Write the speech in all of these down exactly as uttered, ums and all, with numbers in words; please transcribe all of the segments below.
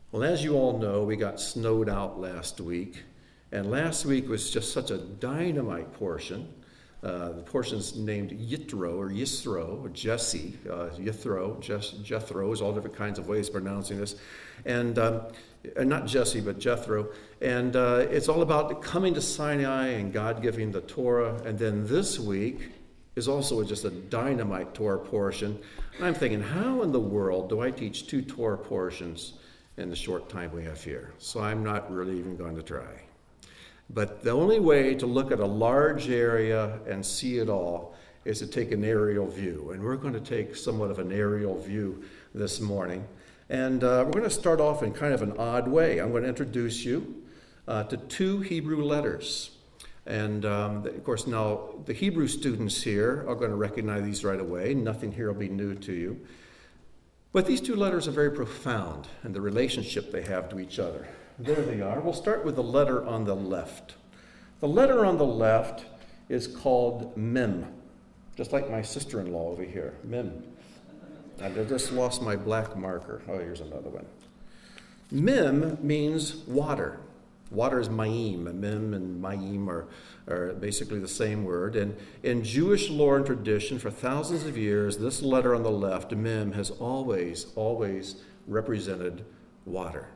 Well, as you all know, we got snowed out last week, and last week was just such a dynamite portion. Uh, the portion's named Yitro or Yisro or Jesse, uh, Yithro, Jes- Jethro, is all different kinds of ways of pronouncing this, and um, not Jesse, but Jethro. And uh, it's all about coming to Sinai and God giving the Torah. And then this week is also just a dynamite Torah portion. And I'm thinking, how in the world do I teach two Torah portions in the short time we have here? So I'm not really even going to try. But the only way to look at a large area and see it all is to take an aerial view. And we're going to take somewhat of an aerial view this morning. And uh, we're going to start off in kind of an odd way. I'm going to introduce you uh, to two Hebrew letters. And um, of course, now the Hebrew students here are going to recognize these right away. Nothing here will be new to you. But these two letters are very profound in the relationship they have to each other. There they are. We'll start with the letter on the left. The letter on the left is called Mem, just like my sister-in-law over here, Mem. I just lost my black marker. Oh, here's another one. Mem means water. Water is Mayim. Mem and Mayim are, are basically the same word. And in Jewish lore and tradition, for thousands of years, this letter on the left, Mem, has always, always represented water.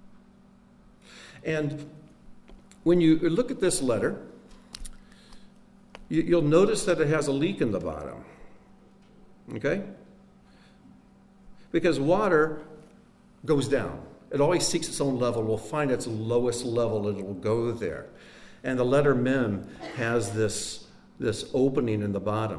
And when you look at this letter, you, you'll notice that it has a leak in the bottom. Okay? Because water goes down. It always seeks its own level. It will find its lowest level and it will go there. And the letter Mem has this, this opening in the bottom.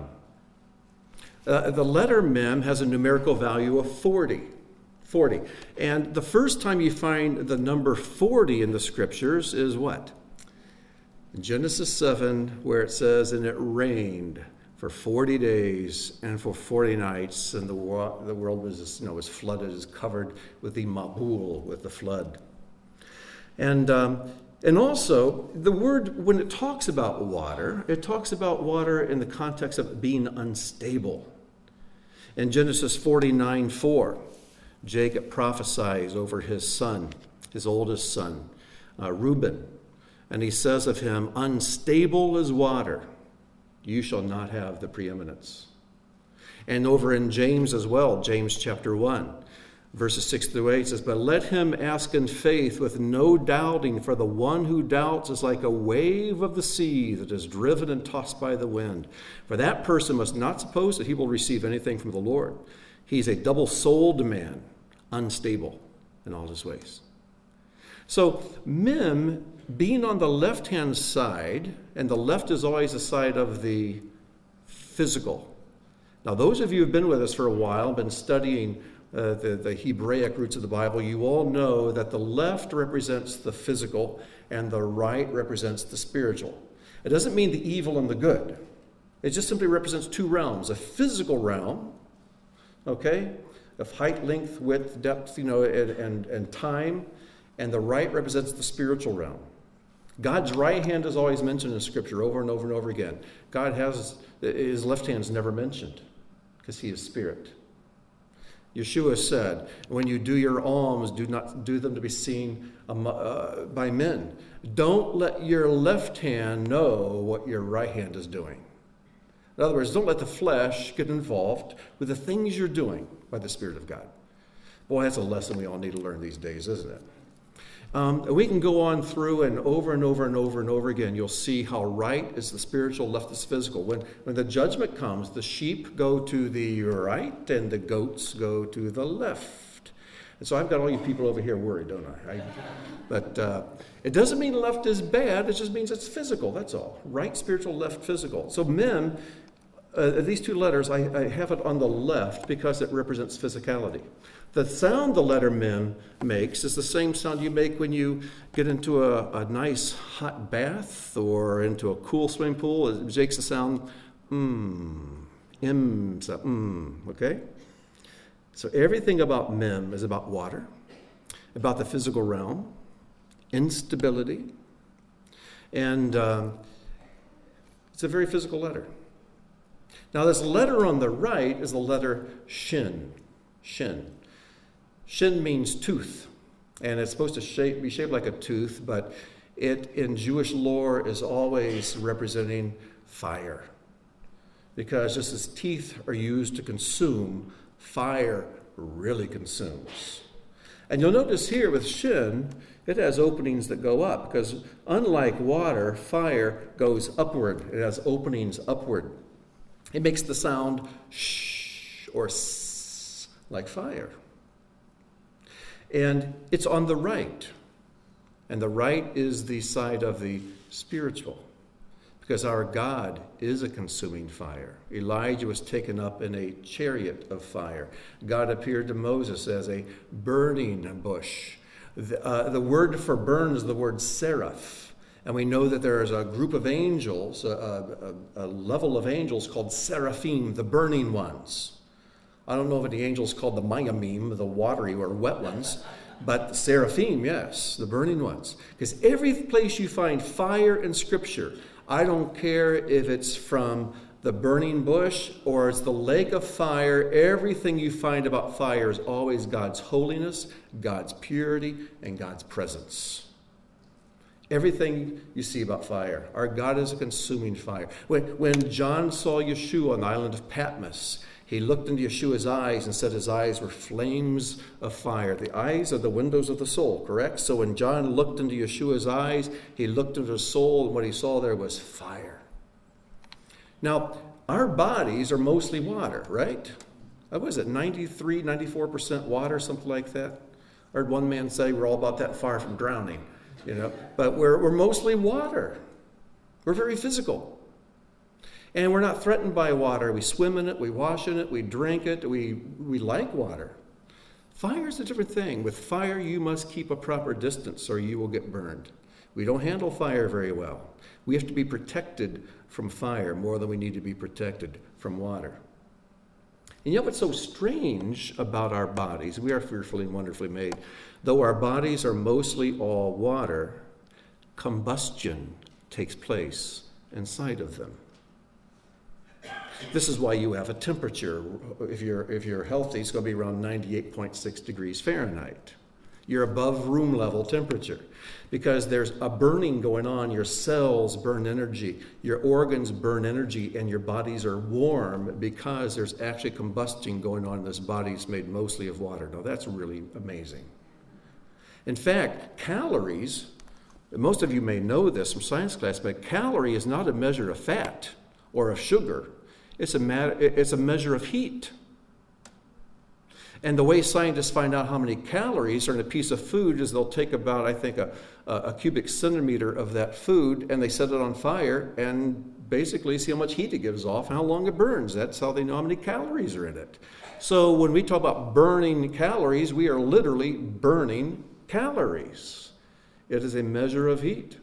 Uh, the letter Mem has a numerical value of forty. forty. And the first time you find the number forty in the scriptures is what? In Genesis seven, where it says, and it rained for forty days and for forty nights, and the, wa- the world was, you know, was flooded, is covered with the Mabul, with the flood. And um, and also, the word, when it talks about water, it talks about water in the context of being unstable. In Genesis forty-nine four, Jacob prophesies over his son, his oldest son, uh, Reuben, and he says of him, unstable as water, you shall not have the preeminence. And over in James as well, James chapter one, verses six through eight says, but let him ask in faith with no doubting, for the one who doubts is like a wave of the sea that is driven and tossed by the wind. For that person must not suppose that he will receive anything from the Lord. He's a double-souled man, unstable in all his ways. So Mem, being on the left-hand side, and the left is always the side of the physical. Now, those of you who have been with us for a while, been studying uh, the, the Hebraic roots of the Bible, you all know that the left represents the physical and the right represents the spiritual. It doesn't mean the evil and the good. It just simply represents two realms, a physical realm, okay, of height, length, width, depth, you know, and, and, and time, and the right represents the spiritual realm. God's right hand is always mentioned in Scripture over and over and over again. God has, his left hand is never mentioned because he is spirit. Yeshua said, when you do your alms, do not do them to be seen um, uh, by men. Don't let your left hand know what your right hand is doing. In other words, don't let the flesh get involved with the things you're doing by the Spirit of God. Boy, that's a lesson we all need to learn these days, isn't it? Um, we can go on through and over and over and over and over again, you'll see how right is the spiritual, left is physical. When, when the judgment comes, the sheep go to the right and the goats go to the left. And so I've got all you people over here worried, don't I? I but uh, it doesn't mean left is bad, it just means it's physical, that's all. Right spiritual, left physical. So Mem, uh, these two letters, I, I have it on the left because it represents physicality. The sound the letter Mem makes is the same sound you make when you get into a, a nice hot bath or into a cool swimming pool. It makes the sound mmm, m, so, mm, okay? So everything about Mem is about water, about the physical realm, instability, and um, it's a very physical letter. Now this letter on the right is the letter Shin, Shin. Shin means tooth. And it's supposed to shape, be shaped like a tooth, but it, in Jewish lore, is always representing fire. Because just as teeth are used to consume, fire really consumes. And you'll notice here with Shin, it has openings that go up, because unlike water, fire goes upward. It has openings upward. It makes the sound shh or s like fire. And it's on the right. And the right is the side of the spiritual, because our God is a consuming fire. Elijah was taken up in a chariot of fire. God appeared to Moses as a burning bush. The, uh, the word for burn is the word seraph. And we know that there is a group of angels, a, a, a level of angels called seraphim, the burning ones. I don't know if the angels called the mayamim, the watery or wet ones, but the seraphim, yes, the burning ones. Because every place you find fire in Scripture, I don't care if it's from the burning bush or it's the lake of fire, everything you find about fire is always God's holiness, God's purity, and God's presence. Everything you see about fire. Our God is a consuming fire. When, when John saw Yeshua on the island of Patmos, he looked into Yeshua's eyes and said his eyes were flames of fire. The eyes are the windows of the soul, correct? So when John looked into Yeshua's eyes, he looked into his soul, and what he saw there was fire. Now, our bodies are mostly water, right? What was it, ninety-three, ninety-four percent water, something like that? I heard one man say we're all about that far from drowning, you know. But we're, we're mostly water. We're very physical. And we're not threatened by water. We swim in it, we wash in it, we drink it, we, we like water. Fire is a different thing. With fire, you must keep a proper distance or you will get burned. We don't handle fire very well. We have to be protected from fire more than we need to be protected from water. And yet what's so strange about our bodies, we are fearfully and wonderfully made. Though our bodies are mostly all water, combustion takes place inside of them. This is why you have a temperature. If you're, if you're healthy, it's going to be around ninety-eight point six degrees Fahrenheit. You're above room level temperature because there's a burning going on. Your cells burn energy, your organs burn energy, and your bodies are warm because there's actually combustion going on in this body. It's made mostly of water. Now, that's really amazing. In fact, calories, most of you may know this from science class, but calorie is not a measure of fat or of sugar. It's a, matter, it's a measure of heat. And the way scientists find out how many calories are in a piece of food is they'll take about, I think, a, a cubic centimeter of that food, and they set it on fire and basically see how much heat it gives off and how long it burns. That's how they know how many calories are in it. So when we talk about burning calories, we are literally burning calories. It is a measure of heat.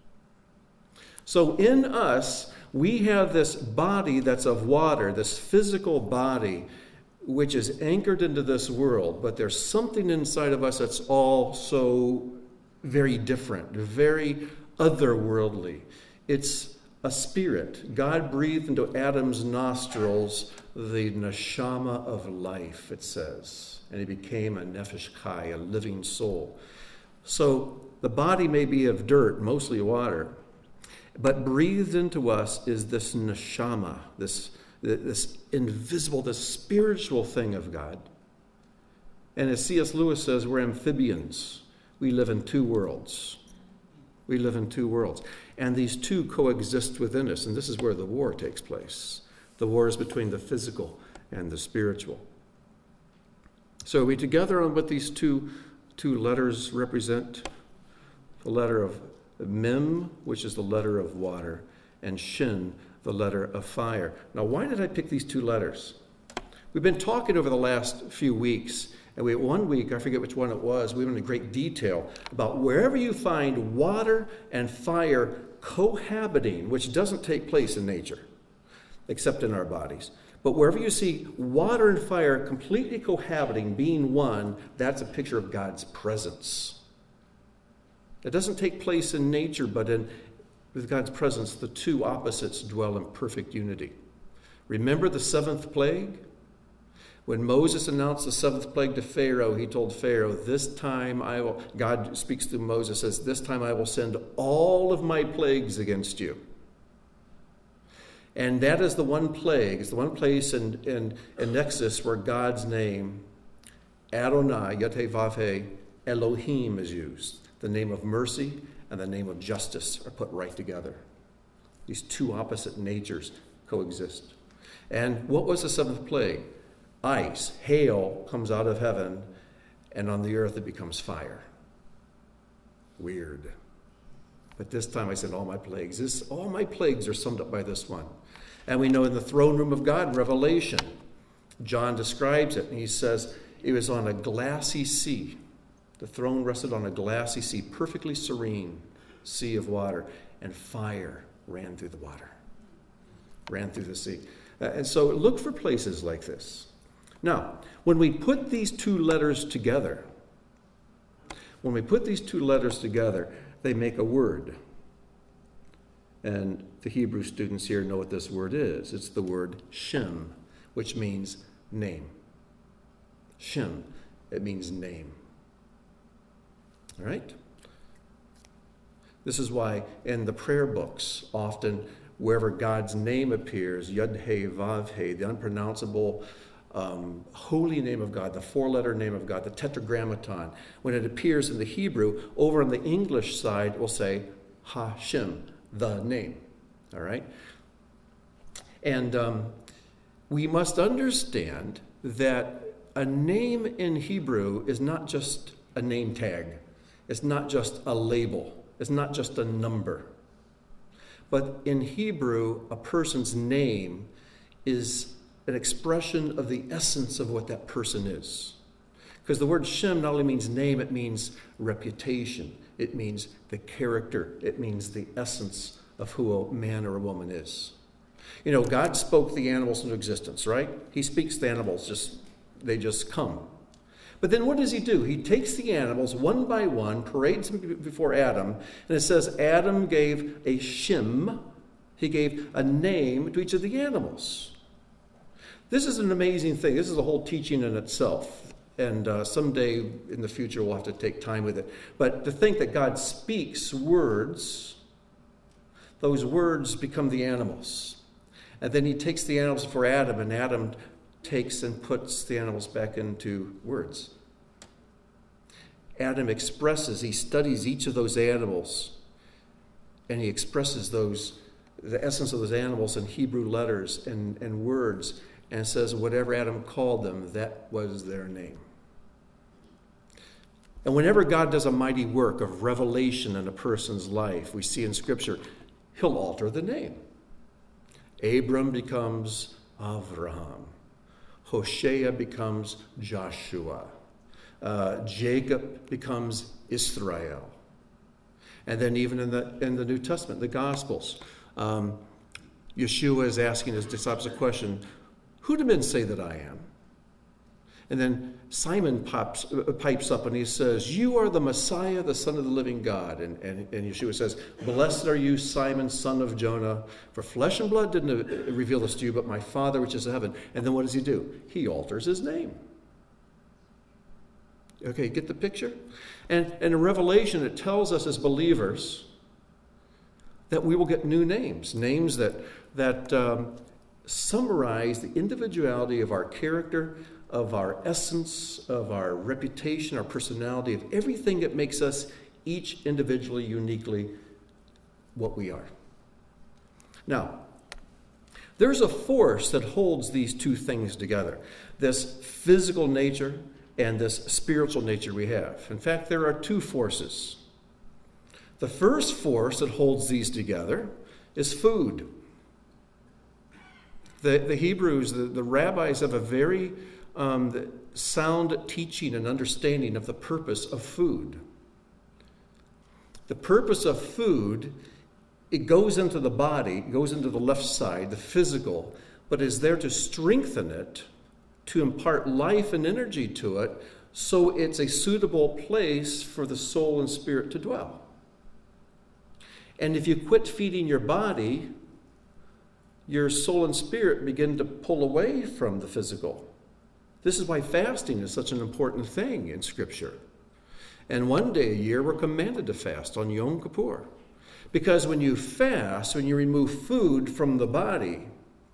So in us, we have this body that's of water, this physical body, which is anchored into this world, but there's something inside of us that's all so very different, very otherworldly. It's a spirit. God breathed into Adam's nostrils the neshama of life, it says, and he became a nefesh chai, a living soul. So the body may be of dirt, mostly water, but breathed into us is this neshama, this, this invisible, this spiritual thing of God. And as C S Lewis says, we're amphibians. We live in two worlds. We live in two worlds. And these two coexist within us, and this is where the war takes place. The war is between the physical and the spiritual. So are we together on what these two, two letters represent? The letter of Mem, which is the letter of water, and Shin, the letter of fire. Now, why did I pick these two letters? We've been talking over the last few weeks, and we one week, I forget which one it was, we went into great detail about wherever you find water and fire cohabiting, which doesn't take place in nature, except in our bodies. But wherever you see water and fire completely cohabiting, being one, that's a picture of God's presence. It doesn't take place in nature, but in, with God's presence, the two opposites dwell in perfect unity. Remember the seventh plague? When Moses announced the seventh plague to Pharaoh, he told Pharaoh, this time I will, God speaks to Moses, says, this time I will send all of my plagues against you. And that is the one plague, it's the one place in, in, in Exodus where God's name, Adonai, Yod-Heh-Vav-Heh, Elohim is used. The name of mercy and the name of justice are put right together. These two opposite natures coexist. And what was the seventh plague? Ice, hail comes out of heaven, and on the earth it becomes fire. Weird. But this time I said all my plagues. This, all my plagues are summed up by this one. And we know in the throne room of God, Revelation, John describes it, and he says it was on a glassy sea. The throne rested on a glassy sea, perfectly serene sea of water, and fire ran through the water, ran through the sea. Uh, and so look for places like this. Now, when we put these two letters together, when we put these two letters together, they make a word. And the Hebrew students here know what this word is. It's the word Shem, which means name. Shem, it means name. All right? This is why in the prayer books, often wherever God's name appears, Yod-Heh-Vav-Heh, the unpronounceable um, holy name of God, the four-letter name of God, the tetragrammaton, when it appears in the Hebrew, over on the English side, we'll say Hashem, the name. All right? And um, we must understand that a name in Hebrew is not just a name tag. It's not just a label. It's not just a number. But in Hebrew, a person's name is an expression of the essence of what that person is. Because the word Shem not only means name, it means reputation. It means the character. It means the essence of who a man or a woman is. You know, God spoke the animals into existence, right? He speaks the animals, just they just come. But then what does he do? He takes the animals one by one, parades them before Adam, and it says Adam gave a Shem. He gave a name to each of the animals. This is an amazing thing. This is a whole teaching in itself. And uh, someday in the future we'll have to take time with it. But to think that God speaks words, those words become the animals. And then he takes the animals for Adam, and Adam takes and puts the animals back into words. Adam expresses, he studies each of those animals, and he expresses those, the essence of those animals in Hebrew letters and, and words, and says whatever Adam called them, that was their name. And whenever God does a mighty work of revelation in a person's life, we see in Scripture, he'll alter the name. Abram becomes Avraham. Hosea becomes Joshua. Uh, Jacob becomes Israel. And then even in the in the New Testament, the Gospels, um, Yeshua is asking his disciples a question, who do men say that I am? And then Simon pops, uh, pipes up and he says, you are the Messiah, the Son of the living God. And, and, and Yeshua says, blessed are you, Simon, son of Jonah, for flesh and blood didn't reveal this to you, but my Father which is in heaven. And then what does he do? He alters his name. Okay, get the picture? And, and in Revelation, it tells us as believers that we will get new names, names that, that um, summarize the individuality of our character, of our essence, of our reputation, our personality, of everything that makes us each individually, uniquely what we are. Now, there's a force that holds these two things together, this physical nature and this spiritual nature we have. In fact, there are two forces. The first force that holds these together is food. The, the Hebrews, the, the rabbis have a very um, the sound teaching and understanding of the purpose of food. The purpose of food, it goes into the body, it goes into the left side, the physical, but is there to strengthen it, to impart life and energy to it, so it's a suitable place for the soul and spirit to dwell. And if you quit feeding your body, your soul and spirit begin to pull away from the physical. This is why fasting is such an important thing in Scripture. And one day a year we're commanded to fast on Yom Kippur. Because when you fast, when you remove food from the body,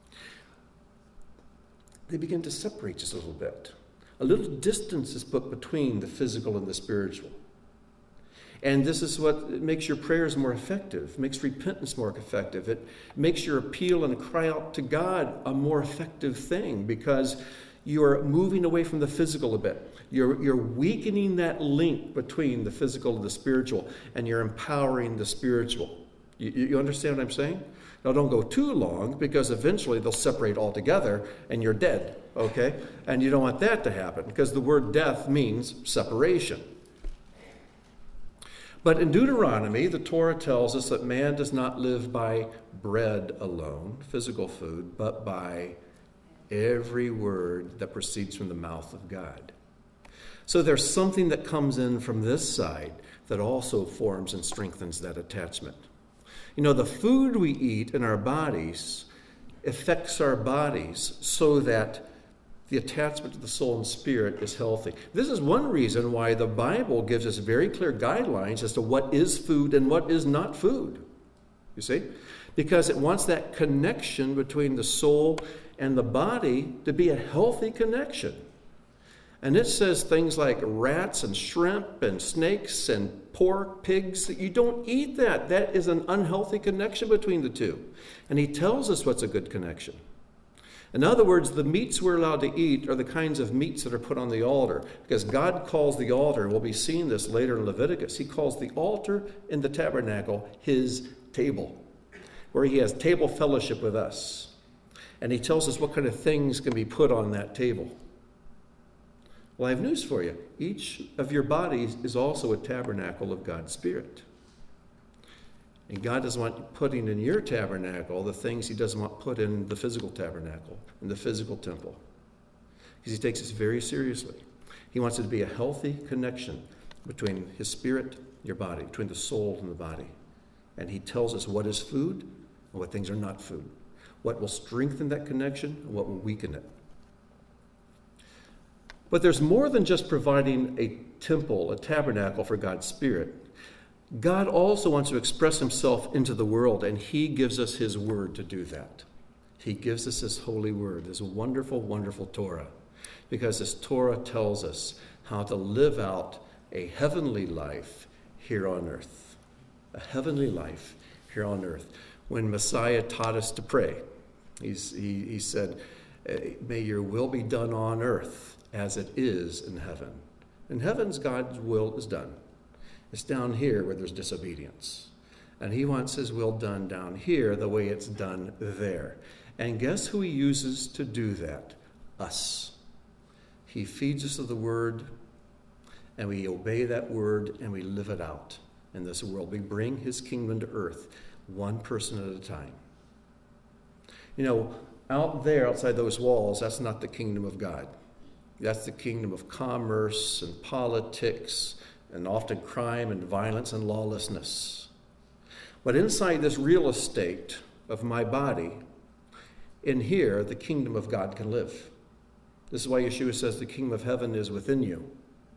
they begin to separate just a little bit. A little distance is put between the physical and the spiritual. And this is what makes your prayers more effective, makes repentance more effective. It makes your appeal and cry out to God a more effective thing because you're moving away from the physical a bit. You're, you're weakening that link between the physical and the spiritual, and you're empowering the spiritual. You, you understand what I'm saying? Now, don't go too long because eventually they'll separate altogether and you're dead, okay? And you don't want that to happen because the word death means separation. But in Deuteronomy, the Torah tells us that man does not live by bread alone, physical food, but by every word that proceeds from the mouth of God. So there's something that comes in from this side that also forms and strengthens that attachment. You know, the food we eat in our bodies affects our bodies so that the attachment to the soul and spirit is healthy. This is one reason why the Bible gives us very clear guidelines as to what is food and what is not food. You see? Because it wants that connection between the soul and the body to be a healthy connection. And it says things like rats and shrimp and snakes and pork, pigs. You don't eat that. That is an unhealthy connection between the two. And he tells us what's a good connection. In other words, the meats we're allowed to eat are the kinds of meats that are put on the altar. Because God calls the altar, and we'll be seeing this later in Leviticus, he calls the altar in the tabernacle his table, where he has table fellowship with us. And he tells us what kind of things can be put on that table. Well, I have news for you. Each of your bodies is also a tabernacle of God's Spirit. And God doesn't want putting in your tabernacle the things he doesn't want put in the physical tabernacle, in the physical temple. Because he takes this very seriously. He wants it to be a healthy connection between his spirit, your body, between the soul and the body. And he tells us what is food and what things are not food. What will strengthen that connection and what will weaken it. But there's more than just providing a temple, a tabernacle for God's Spirit. God also wants to express himself into the world, and he gives us his word to do that. He gives us his holy word, this wonderful, wonderful Torah, because this Torah tells us how to live out a heavenly life here on earth. A heavenly life here on earth. When Messiah taught us to pray, he's, he, he said, may your will be done on earth as it is in heaven. In heaven's God's will is done. It's down here where there's disobedience. And he wants his will done down here the way it's done there. And guess who he uses to do that? Us. He feeds us with the word, and we obey that word, and we live it out in this world. We bring his kingdom to earth, one person at a time. You know, out there, outside those walls, that's not the kingdom of God. That's the kingdom of commerce and politics, and often crime and violence and lawlessness. But inside this real estate of my body, in here, the kingdom of God can live. This is why Yeshua says the kingdom of heaven is within you.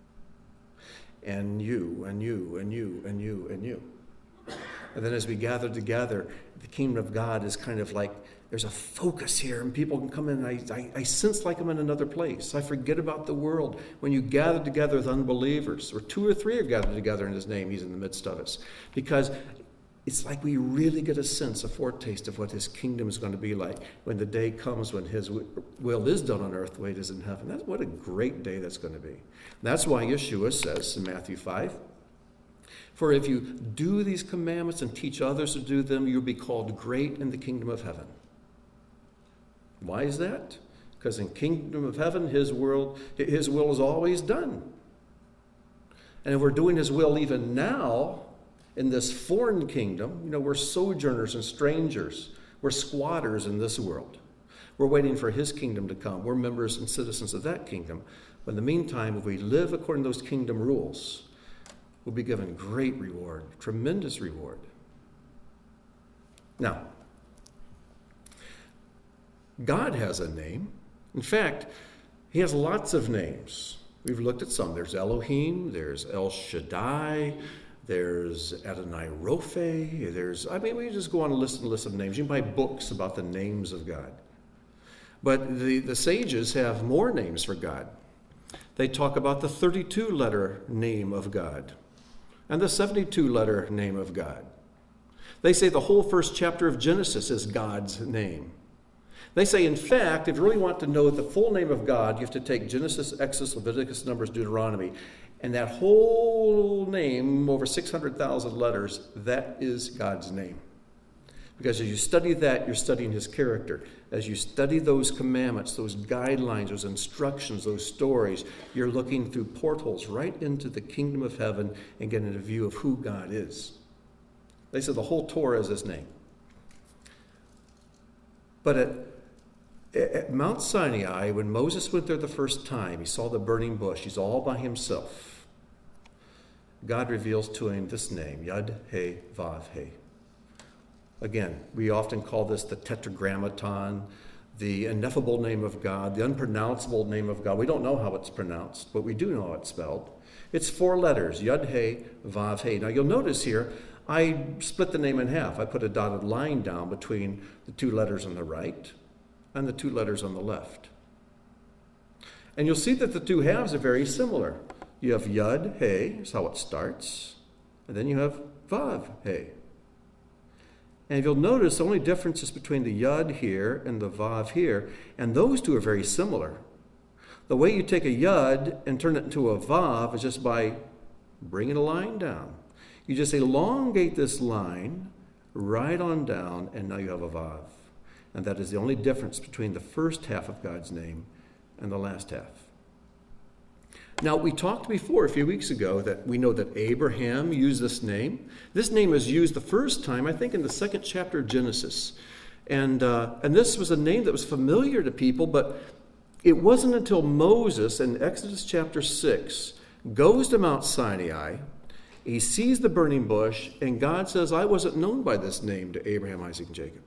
And you, and you, and you, and you, and you. And then as we gather together, the kingdom of God is kind of like, there's a focus here, and people can come in, and I, I, I sense like I'm in another place. I forget about the world. When you gather together with unbelievers, or two or three are gathered together in his name, he's in the midst of us. Because it's like we really get a sense, a foretaste of what his kingdom is going to be like when the day comes when his will is done on earth the way it is in heaven. That's what a great day that's going to be. And that's why Yeshua says in Matthew five, for if you do these commandments and teach others to do them, you'll be called great in the kingdom of heaven. Why is that? Because in kingdom of heaven, his world, his will is always done. And if we're doing his will even now in this foreign kingdom, you know, we're sojourners and strangers. We're squatters in this world. We're waiting for his kingdom to come. We're members and citizens of that kingdom. But in the meantime, if we live according to those kingdom rules, we'll be given great reward, tremendous reward. Now, God has a name. In fact, He has lots of names. We've looked at some. There's Elohim, there's El Shaddai, there's Adonai Rophe, there's, I mean, we just go on a list and list of names. You can buy books about the names of God. But the, the sages have more names for God. They talk about the thirty-two letter name of God and the seventy-two letter name of God. They say the whole first chapter of Genesis is God's name. They say, in fact, if you really want to know the full name of God, you have to take Genesis, Exodus, Leviticus, Numbers, Deuteronomy, and that whole name, over six hundred thousand letters, that is God's name. Because as you study that, you're studying his character. As you study those commandments, those guidelines, those instructions, those stories, you're looking through portholes right into the kingdom of heaven and getting a view of who God is. They said the whole Torah is his name. But at, at Mount Sinai, when Moses went there the first time, he saw the burning bush. He's all by himself. God reveals to him this name, Yud He Vav He. Again, we often call this the Tetragrammaton, the ineffable name of God, the unpronounceable name of God. We don't know how it's pronounced, but we do know how it's spelled. It's four letters, Yud He Vav He. Now you'll notice here, I split the name in half. I put a dotted line down between the two letters on the right and the two letters on the left. And you'll see that the two halves are very similar. You have Yud He, is how it starts, and then you have Vav He. And if you'll notice, the only difference is between the Yud here and the Vav here, and those two are very similar. The way you take a Yud and turn it into a Vav is just by bringing a line down. You just elongate this line right on down, and now you have a Vav. And that is the only difference between the first half of God's name and the last half. Now, we talked before a few weeks ago that we know that Abraham used this name. This name is used the first time, I think, in the second chapter of Genesis. And, uh, and this was a name that was familiar to people, but it wasn't until Moses in Exodus chapter six goes to Mount Sinai, he sees the burning bush, and God says, I wasn't known by this name to Abraham, Isaac, and Jacob.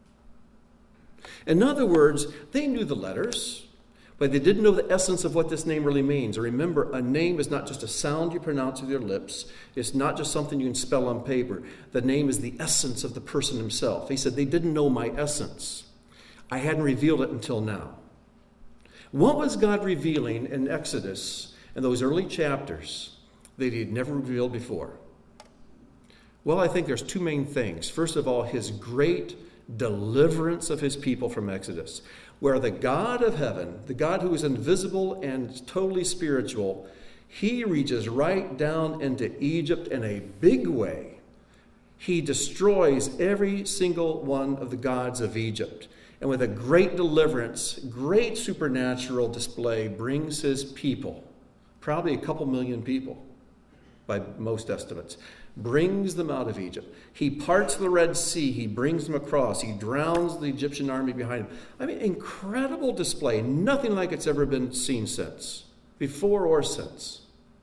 In other words, they knew the letters, but they didn't know the essence of what this name really means. And remember, a name is not just a sound you pronounce with your lips. It's not just something you can spell on paper. The name is the essence of the person himself. He said, they didn't know my essence. I hadn't revealed it until now. What was God revealing in Exodus in those early chapters that he had never revealed before? Well, I think there's two main things. First of all, his great deliverance of his people from Exodus, where the God of heaven, the God who is invisible and totally spiritual, he reaches right down into Egypt in a big way. He destroys every single one of the gods of Egypt. And with a great deliverance, great supernatural display, brings his people, probably a couple million people by most estimates, brings them out of Egypt. He parts the Red Sea. He brings them across. He drowns the Egyptian army behind him. I mean, incredible display. Nothing like it's ever been seen since, before or since.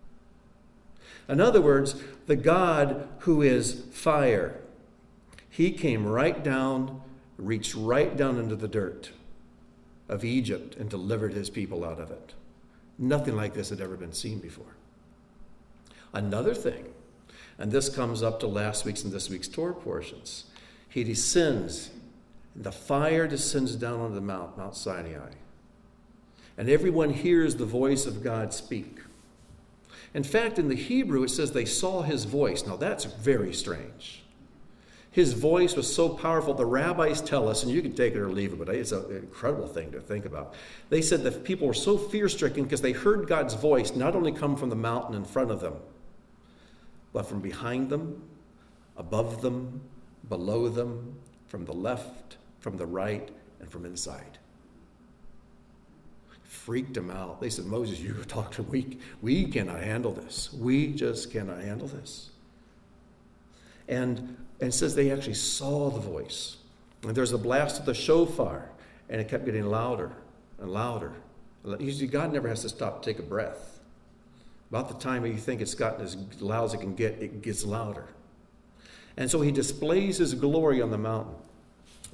In other words, the God who is fire, he came right down, reached right down into the dirt of Egypt and delivered his people out of it. Nothing like this had ever been seen before. Another thing, and this comes up to last week's and this week's Torah portions. He descends, the fire descends down on the mount, Mount Sinai. And everyone hears the voice of God speak. In fact, in the Hebrew, it says they saw his voice. Now, that's very strange. His voice was so powerful, the rabbis tell us, and you can take it or leave it, but it's an incredible thing to think about. They said that people were so fear-stricken because they heard God's voice not only come from the mountain in front of them, but from behind them, above them, below them, from the left, from the right, and from inside. Freaked them out. They said, Moses, you were talking, we, we cannot handle this. We just cannot handle this. And, and it says they actually saw the voice. And there's a blast of the shofar, and it kept getting louder and louder. Usually God never has to stop to take a breath. About the time you think it's gotten as loud as it can get, it gets louder. And so he displays his glory on the mountain.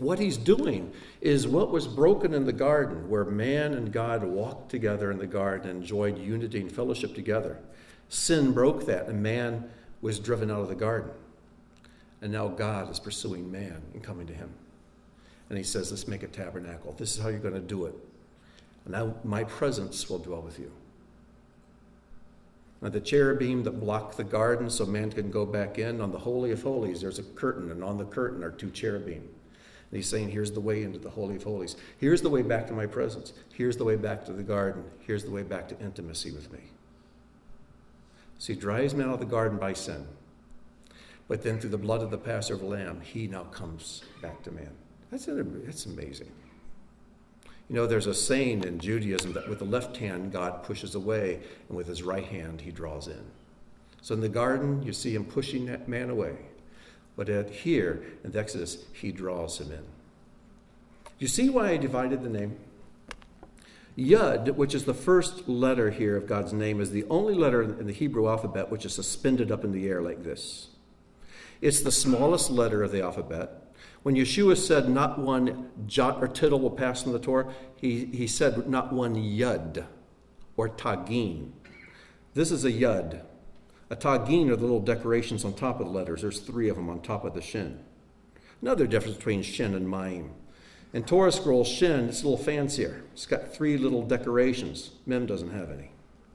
What he's doing is what was broken in the garden, where man and God walked together in the garden and enjoyed unity and fellowship together. Sin broke that, and man was driven out of the garden. And now God is pursuing man and coming to him. And he says, let's make a tabernacle. This is how you're going to do it. And now my presence will dwell with you. Now the cherubim that block the garden so man can go back in, on the Holy of Holies, there's a curtain, and on the curtain are two cherubim. And he's saying, here's the way into the Holy of Holies. Here's the way back to my presence. Here's the way back to the garden. Here's the way back to intimacy with me. So he drives man out of the garden by sin. But then through the blood of the Passover lamb, he now comes back to man. That's, that's amazing. You know, there's a saying in Judaism that with the left hand, God pushes away, and with his right hand, he draws in. So in the garden, you see him pushing that man away. But at here, in the Exodus, he draws him in. You see why I divided the name? Yud, which is the first letter here of God's name, is the only letter in the Hebrew alphabet which is suspended up in the air like this. It's the smallest letter of the alphabet. When Yeshua said not one jot or tittle will pass from the Torah, he, he said not one yud or tagin. This is a yud. A tagin are the little decorations on top of the letters. There's three of them on top of the shin. Another difference between shin and ma'im. In Torah scroll, shin, it's a little fancier. It's got three little decorations. Mem doesn't have any.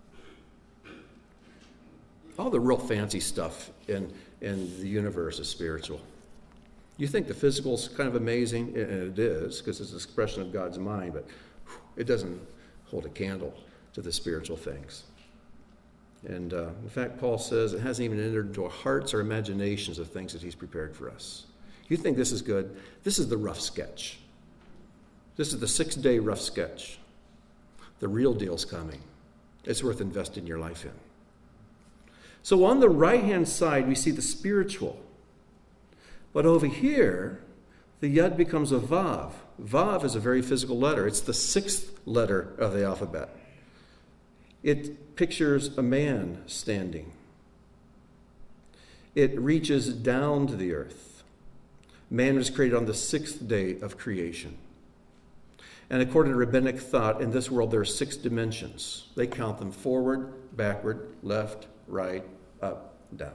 All the real fancy stuff in, in the universe is spiritual. You think the physical is kind of amazing, and it is, because it's an expression of God's mind, but it doesn't hold a candle to the spiritual things. And uh, in fact, Paul says it hasn't even entered into our hearts or imaginations of things that he's prepared for us. You think this is good? This is the rough sketch. This is the six-day rough sketch. The real deal's coming. It's worth investing your life in. So on the right-hand side, we see the spiritual. But over here, the yud becomes a vav. Vav is a very physical letter. It's the sixth letter of the alphabet. It pictures a man standing. It reaches down to the earth. Man was created on the sixth day of creation. And according to rabbinic thought, in this world there are six dimensions. They count them forward, backward, left, right, up, down.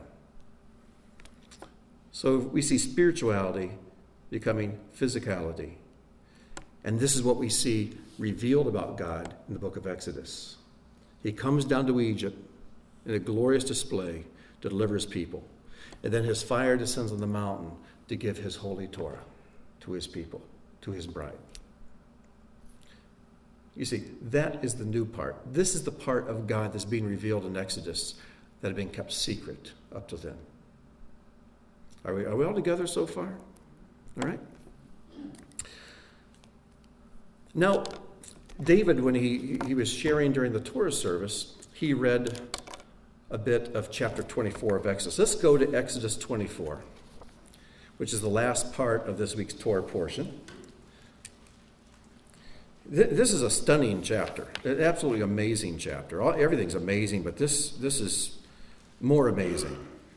So we see spirituality becoming physicality. And this is what we see revealed about God in the book of Exodus. He comes down to Egypt in a glorious display to deliver his people. And then his fire descends on the mountain to give his holy Torah to his people, to his bride. You see, that is the new part. This is the part of God that's being revealed in Exodus that had been kept secret up to then. Are we, are we all together so far? All right? Now, David, when he, he was sharing during the Torah service, he read a bit of chapter twenty-four of Exodus. Let's go to Exodus twenty-four, which is the last part of this week's Torah portion. This is a stunning chapter, an absolutely amazing chapter. All, everything's amazing, but this, this is more amazing.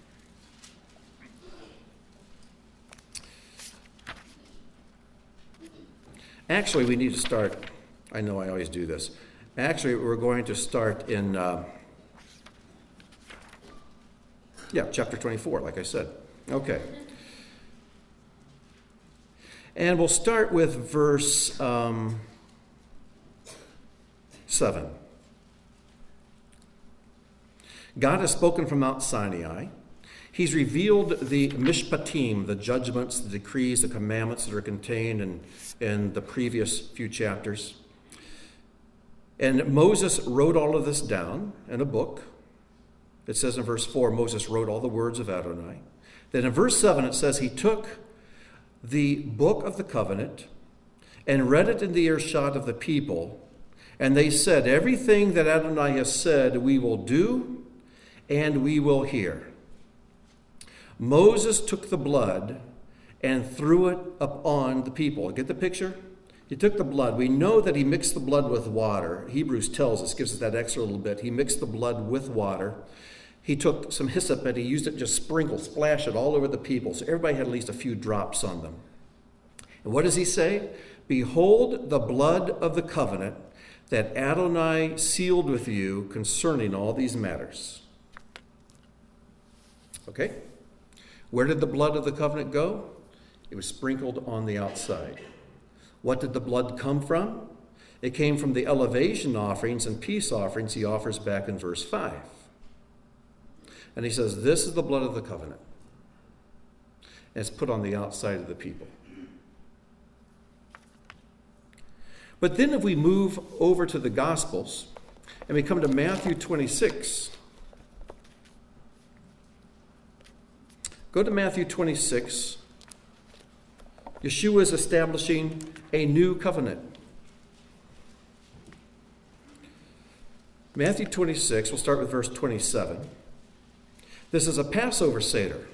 Actually, we need to start, I know I always do this. Actually, we're going to start in, uh, yeah, chapter twenty-four, like I said. Okay. And we'll start with verse um, seven. God has spoken from Mount Sinai. He's revealed the mishpatim, the judgments, the decrees, the commandments that are contained in, in the previous few chapters. And Moses wrote all of this down in a book. It says in verse four, Moses wrote all the words of Adonai. Then in verse seven, it says he took the book of the covenant and read it in the earshot of the people. And they said, everything that Adonai has said we will do and we will hear. Moses took the blood and threw it upon the people. Get the picture? He took the blood. We know that he mixed the blood with water. Hebrews tells us, gives us that extra little bit. He mixed the blood with water. He took some hyssop and he used it to just sprinkle, splash it all over the people. So everybody had at least a few drops on them. And what does he say? Behold the blood of the covenant that Adonai sealed with you concerning all these matters. Okay? Where did the blood of the covenant go? It was sprinkled on the outside. What did the blood come from? It came from the elevation offerings and peace offerings he offers back in verse five. And he says, this is the blood of the covenant. And it's put on the outside of the people. But then if we move over to the Gospels and we come to Matthew twenty-six. Go to Matthew twenty-six. Yeshua is establishing a new covenant. Matthew twenty-six, we'll start with verse twenty-seven. This is a Passover Seder.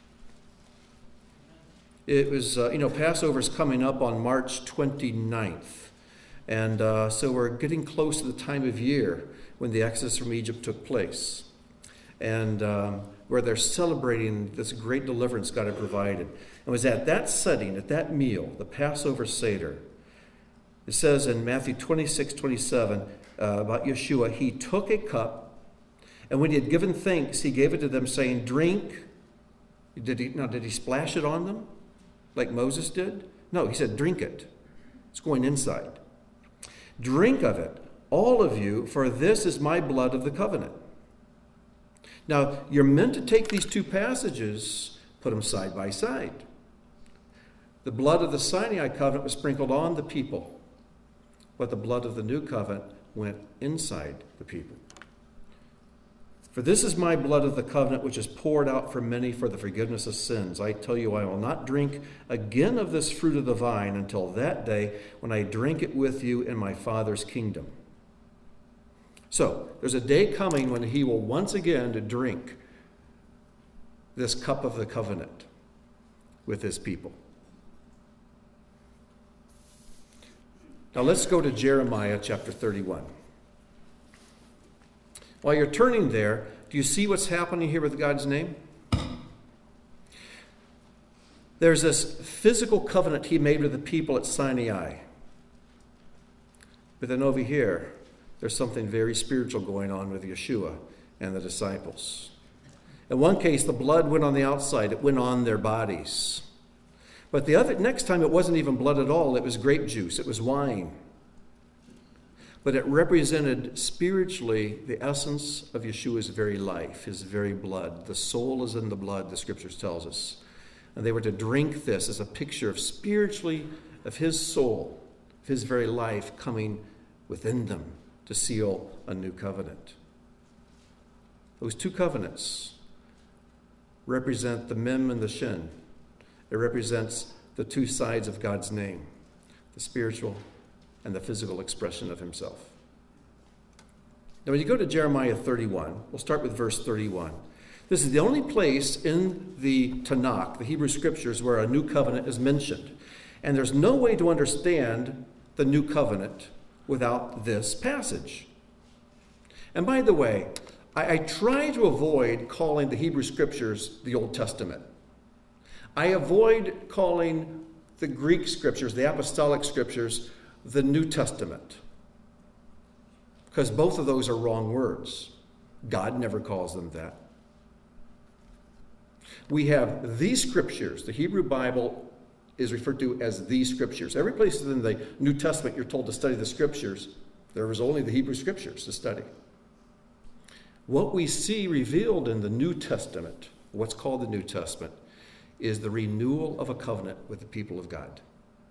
It was, uh, you know, Passover's coming up on March twenty-ninth. And uh, so we're getting close to the time of year when the Exodus from Egypt took place. And um, where they're celebrating this great deliverance God had provided. It was at that setting, at that meal, the Passover Seder. It says in Matthew twenty-six, twenty-seven uh, about Yeshua, he took a cup, and when he had given thanks, he gave it to them, saying, drink. Did he, now, did he splash it on them like Moses did? No, he said, drink it. It's going inside. Drink of it, all of you, for this is my blood of the covenant. Now, you're meant to take these two passages, put them side by side. The blood of the Sinai covenant was sprinkled on the people, but the blood of the new covenant went inside the people. For this is my blood of the covenant, which is poured out for many for the forgiveness of sins. I tell you, I will not drink again of this fruit of the vine until that day when I drink it with you in my Father's kingdom. So, there's a day coming when he will once again to drink this cup of the covenant with his people. Now let's go to Jeremiah chapter thirty-one. While you're turning there, do you see what's happening here with God's name? There's this physical covenant he made with the people at Sinai. But then over here, there's something very spiritual going on with Yeshua and the disciples. In one case, the blood went on the outside. It went on their bodies. But the other next time, it wasn't even blood at all. It was grape juice. It was wine. But it represented spiritually the essence of Yeshua's very life, his very blood. The soul is in the blood, the scriptures tells us. And they were to drink this as a picture of spiritually of his soul, of his very life coming within them to seal a new covenant. Those two covenants represent the Mem and the Shin. It represents the two sides of God's name, the spiritual and the physical expression of himself. Now, when you go to Jeremiah thirty-one, we'll start with verse thirty-one. This is the only place in the Tanakh, the Hebrew Scriptures, where a new covenant is mentioned. And there's no way to understand the new covenant without this passage. And by the way, I, I try to avoid calling the Hebrew Scriptures the Old Testament. I avoid calling the Greek Scriptures, the Apostolic Scriptures, the New Testament, because both of those are wrong words. God never calls them that. We have these scriptures. The Hebrew Bible is referred to as these scriptures. Every place in the New Testament you're told to study the scriptures, there is only the Hebrew Scriptures to study. What we see revealed in the New Testament, what's called the New Testament, is the renewal of a covenant with the people of God.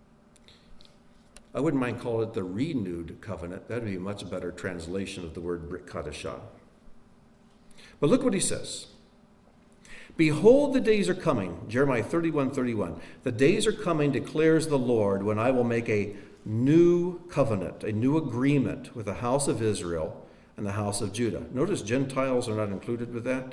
I wouldn't mind calling it the renewed covenant. That would be a much better translation of the word Brit Kadashah. But look what he says. Behold, the days are coming, Jeremiah thirty-one, thirty-one. The days are coming, declares the Lord, when I will make a new covenant, a new agreement with the house of Israel and the house of Judah. Notice Gentiles are not included with that.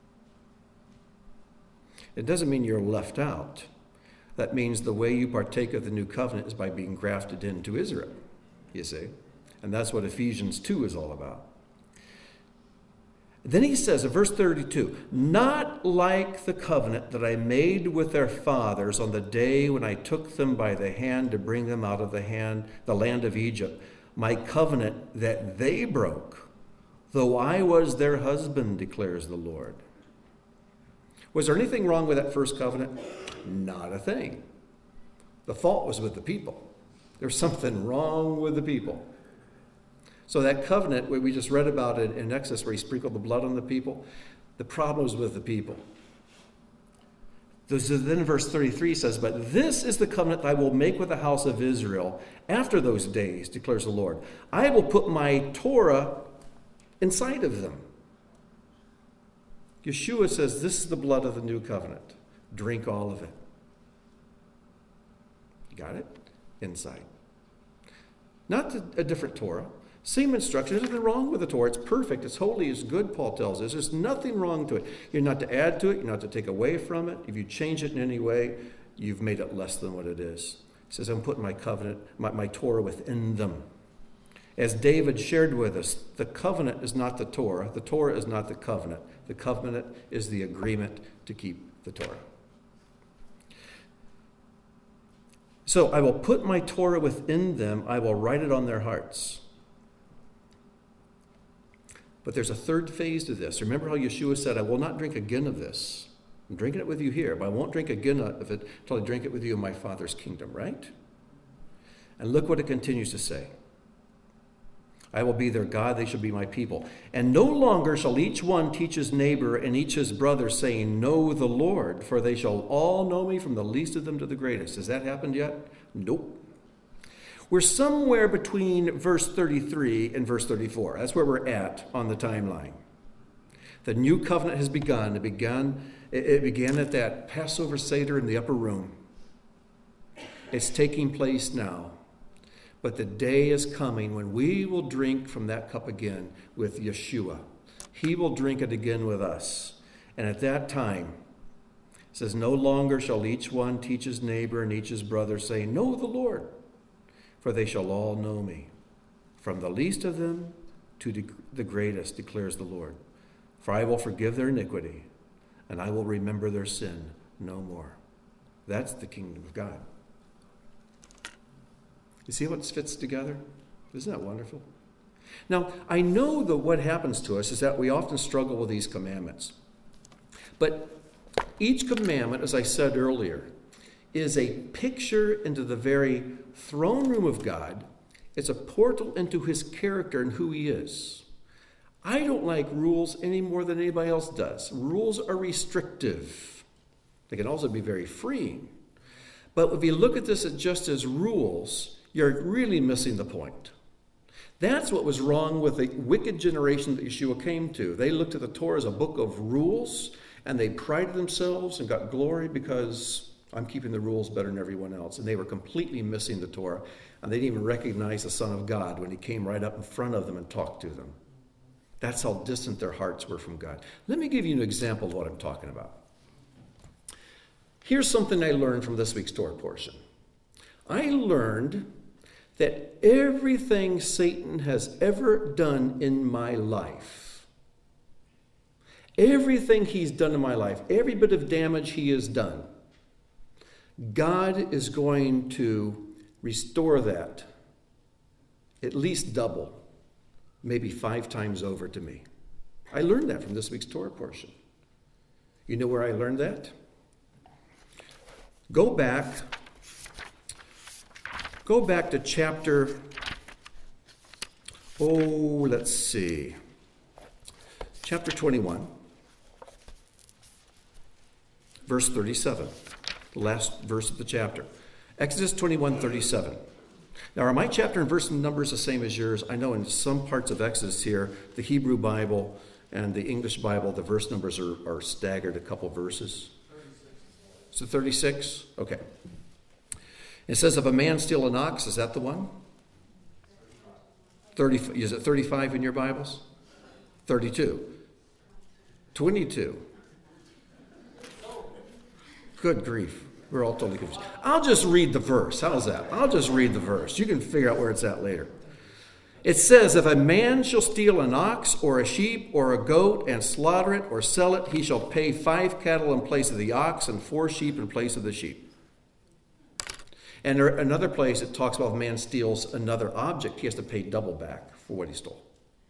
It doesn't mean you're left out. That means the way you partake of the new covenant is by being grafted into Israel, you see. And that's what Ephesians two is all about. Then he says in verse thirty-two, not like the covenant that I made with their fathers on the day when I took them by the hand to bring them out of the hand, the land of Egypt, my covenant that they broke, though I was their husband, declares the Lord. Was there anything wrong with that first covenant? Not a thing. The fault was with the people. There's something wrong with the people. So that covenant, where we just read about it in Exodus, where he sprinkled the blood on the people, the problem was with the people. Then verse thirty-three says, but this is the covenant I will make with the house of Israel after those days, declares the Lord. I will put my Torah inside of them. Yeshua says, this is the blood of the new covenant. Drink all of it. Got it? Inside. Not a different Torah. Same instruction. There's nothing wrong with the Torah. It's perfect. It's holy. It's good, Paul tells us. There's nothing wrong to it. You're not to add to it. You're not to take away from it. If you change it in any way, you've made it less than what it is. He says, I'm putting my covenant, my, my Torah within them. As David shared with us, the covenant is not the Torah. The Torah is not the covenant. The covenant is the agreement to keep the Torah. So I will put my Torah within them. I will write it on their hearts. But there's a third phase to this. Remember how Yeshua said, I will not drink again of this. I'm drinking it with you here, but I won't drink again of it until I drink it with you in my Father's kingdom, right? And look what it continues to say. I will be their God, they shall be my people. And no longer shall each one teach his neighbor and each his brother, saying, know the Lord, for they shall all know me from the least of them to the greatest. Has that happened yet? Nope. We're somewhere between verse thirty-three and verse thirty-four. That's where we're at on the timeline. The new covenant has begun. It began, it began at that Passover Seder in the upper room. It's taking place now. But the day is coming when we will drink from that cup again with Yeshua. He will drink it again with us. And at that time, it says, no longer shall each one teach his neighbor and each his brother, saying, know the Lord, for they shall all know me, from the least of them to the greatest, declares the Lord. For I will forgive their iniquity, and I will remember their sin no more. That's the kingdom of God. You see how it fits together? Isn't that wonderful? Now, I know that what happens to us is that we often struggle with these commandments. But each commandment, as I said earlier, is a picture into the very throne room of God. It's a portal into his character and who he is. I don't like rules any more than anybody else does. Rules are restrictive. They can also be very freeing. But if you look at this just as rules, you're really missing the point. That's what was wrong with the wicked generation that Yeshua came to. They looked at the Torah as a book of rules, and they prided themselves and got glory because I'm keeping the rules better than everyone else. And they were completely missing the Torah, and they didn't even recognize the Son of God when he came right up in front of them and talked to them. That's how distant their hearts were from God. Let me give you an example of what I'm talking about. Here's something I learned from this week's Torah portion. I learned that everything Satan has ever done in my life, everything he's done in my life, every bit of damage he has done, God is going to restore that at least double, maybe five times over to me. I learned that from this week's Torah portion. You know where I learned that? Go back. Go back to chapter, oh, let's see, chapter twenty-one, verse thirty-seven, the last verse of the chapter. Exodus twenty-one, thirty-seven. Now, are my chapter and verse numbers the same as yours? I know in some parts of Exodus here, the Hebrew Bible and the English Bible, the verse numbers are, are staggered a couple verses. So thirty-six? Okay. It says, if a man steal an ox, is that the one? thirty, is it thirty-five in your Bibles? thirty-two. twenty-two. Good grief. We're all totally confused. I'll just read the verse. How's that? I'll just read the verse. You can figure out where it's at later. It says, if a man shall steal an ox or a sheep or a goat and slaughter it or sell it, he shall pay five cattle in place of the ox and four sheep in place of the sheep. And there, another place it talks about if a man steals another object, he has to pay double back for what he stole.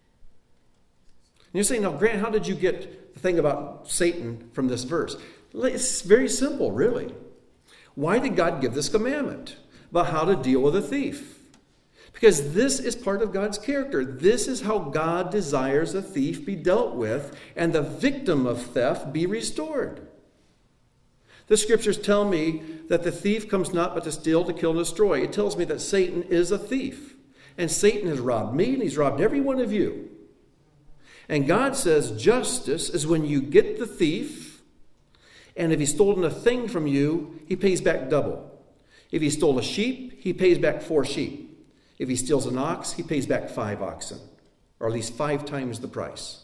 And you're saying, now, Grant, how did you get the thing about Satan from this verse? It's very simple, really. Why did God give this commandment about how to deal with a thief? Because this is part of God's character. This is how God desires a thief be dealt with and the victim of theft be restored. The scriptures tell me that the thief comes not but to steal, to kill, and destroy. It tells me that Satan is a thief. And Satan has robbed me, and he's robbed every one of you. And God says justice is when you get the thief, and if he's stolen a thing from you, he pays back double. If he stole a sheep, he pays back four sheep. If he steals an ox, he pays back five oxen, or at least five times the price.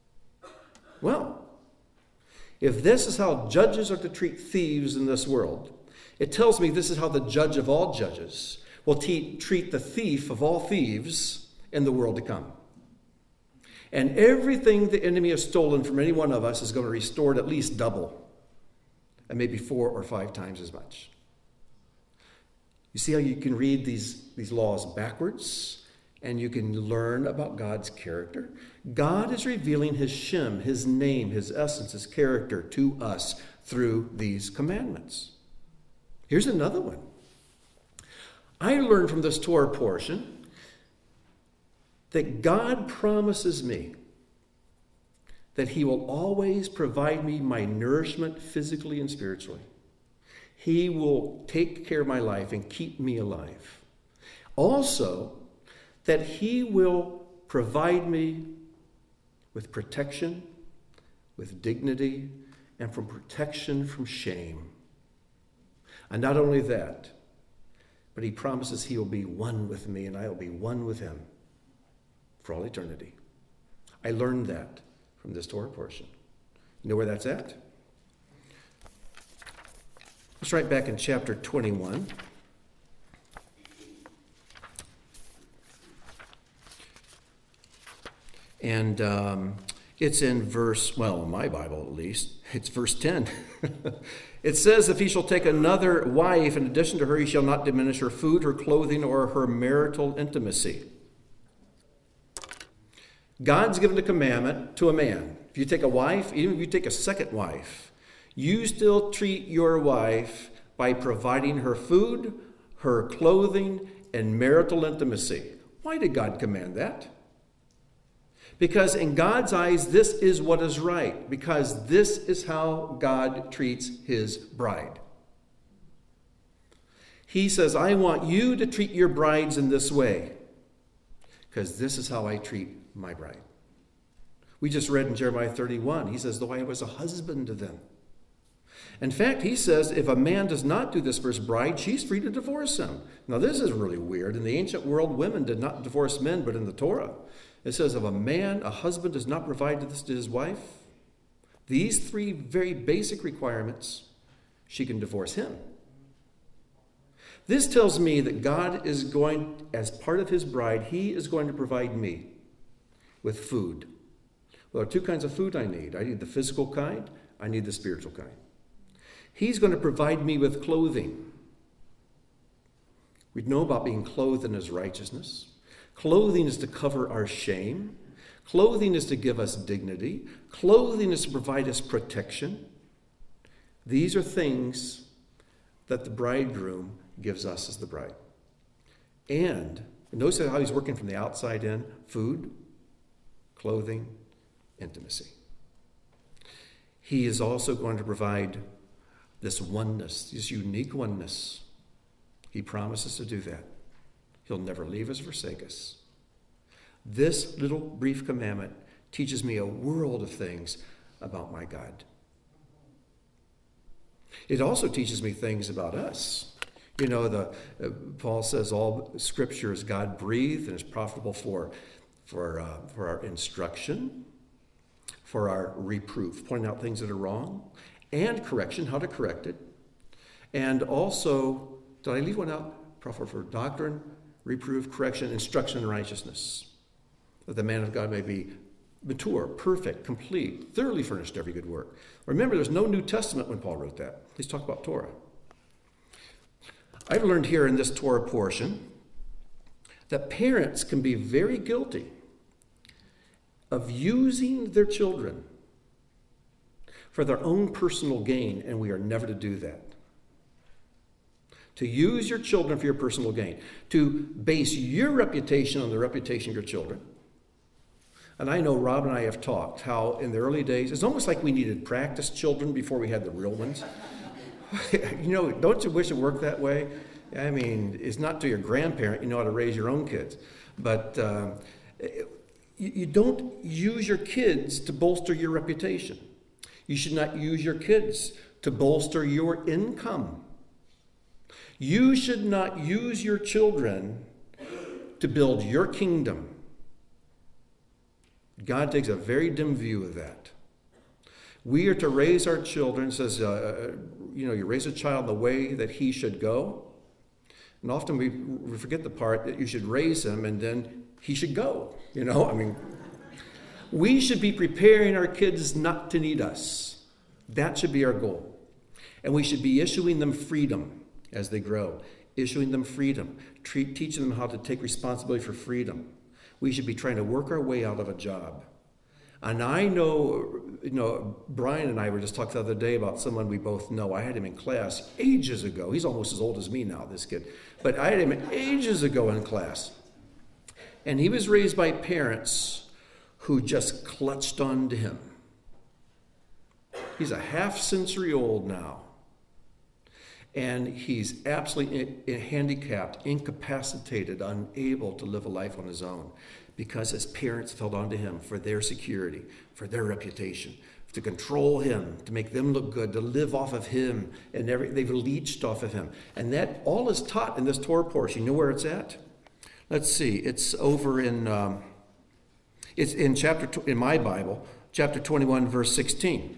Well, if this is how judges are to treat thieves in this world, it tells me this is how the judge of all judges will te- treat the thief of all thieves in the world to come. And everything the enemy has stolen from any one of us is going to be restored at least double, and maybe four or five times as much. You see how you can read these, these laws backwards, and you can learn about God's character? God is revealing his Shem, his name, his essence, his character to us through these commandments. Here's another one. I learned from this Torah portion that God promises me that he will always provide me my nourishment physically and spiritually. He will take care of my life and keep me alive. Also, that he will provide me with protection, with dignity, and from protection from shame. And not only that, but he promises he will be one with me and I will be one with him for all eternity. I learned that from this Torah portion. You know where that's at? Let's write back in chapter twenty-one. And um, it's in verse, well, in my Bible at least, it's verse ten. It says, if he shall take another wife, in addition to her, he shall not diminish her food, her clothing, or her marital intimacy. God's given a commandment to a man. If you take a wife, even if you take a second wife, you still treat your wife by providing her food, her clothing, and marital intimacy. Why did God command that? Because in God's eyes, this is what is right. Because this is how God treats his bride. He says, I want you to treat your brides in this way. Because this is how I treat my bride. We just read in Jeremiah thirty-one, he says, though I was a husband to them. In fact, he says, if a man does not do this for his bride, she's free to divorce him. Now, this is really weird. In the ancient world, women did not divorce men, but in the Torah, it says, if a man, a husband, does not provide this to his wife, these three very basic requirements, she can divorce him. This tells me that God is going, as part of his bride, he is going to provide me with food. Well, there are two kinds of food I need. I need the physical kind. I need the spiritual kind. He's going to provide me with clothing. We know about being clothed in his righteousness. Clothing is to cover our shame. Clothing is to give us dignity. Clothing is to provide us protection. These are things that the bridegroom gives us as the bride. And notice how he's working from the outside in. Food, clothing, intimacy. He is also going to provide this oneness, this unique oneness. He promises to do that. He'll never leave us or forsake us. This little brief commandment teaches me a world of things about my God. It also teaches me things about us. You know, the uh, Paul says all Scripture is God-breathed and is profitable for, for, uh, for our instruction, for our reproof, pointing out things that are wrong, and correction, how to correct it. And also, did I leave one out? Profitable for doctrine, reproof, correction, instruction in righteousness, that the man of God may be mature, perfect, complete, thoroughly furnished to every good work. Remember, there's no New Testament when Paul wrote that. He's talking about Torah. I've learned here in this Torah portion that parents can be very guilty of using their children for their own personal gain, and we are never to do that. To use your children for your personal gain, to base your reputation on the reputation of your children. And I know Rob and I have talked how in the early days, it's almost like we needed practice children before we had the real ones. You know, don't you wish it worked that way? I mean, it's not to your grandparent, you know how to raise your own kids. But uh, you, you don't use your kids to bolster your reputation. You should not use your kids to bolster your income. You should not use your children to build your kingdom. God takes a very dim view of that. We are to raise our children, says, uh, you know, you raise a child the way that he should go. And often we, we forget the part that you should raise him and then he should go. You know, I mean, we should be preparing our kids not to need us. That should be our goal. And we should be issuing them freedom as they grow, issuing them freedom, treat, teaching them how to take responsibility for freedom. We should be trying to work our way out of a job. And I know, you know, Brian and I were just talking the other day about someone we both know. I had him in class ages ago. He's almost as old as me now, this kid. But I had him ages ago in class. And he was raised by parents who just clutched on to him. He's a half century old now. And he's absolutely handicapped, incapacitated, unable to live a life on his own because his parents held on to him for their security, for their reputation, to control him, to make them look good, to live off of him, and every, they've leached off of him. And that all is taught in this Torah portion. You know where it's at? Let's see. It's over in, um, it's in chapter, in my Bible, chapter twenty-one, verse sixteen.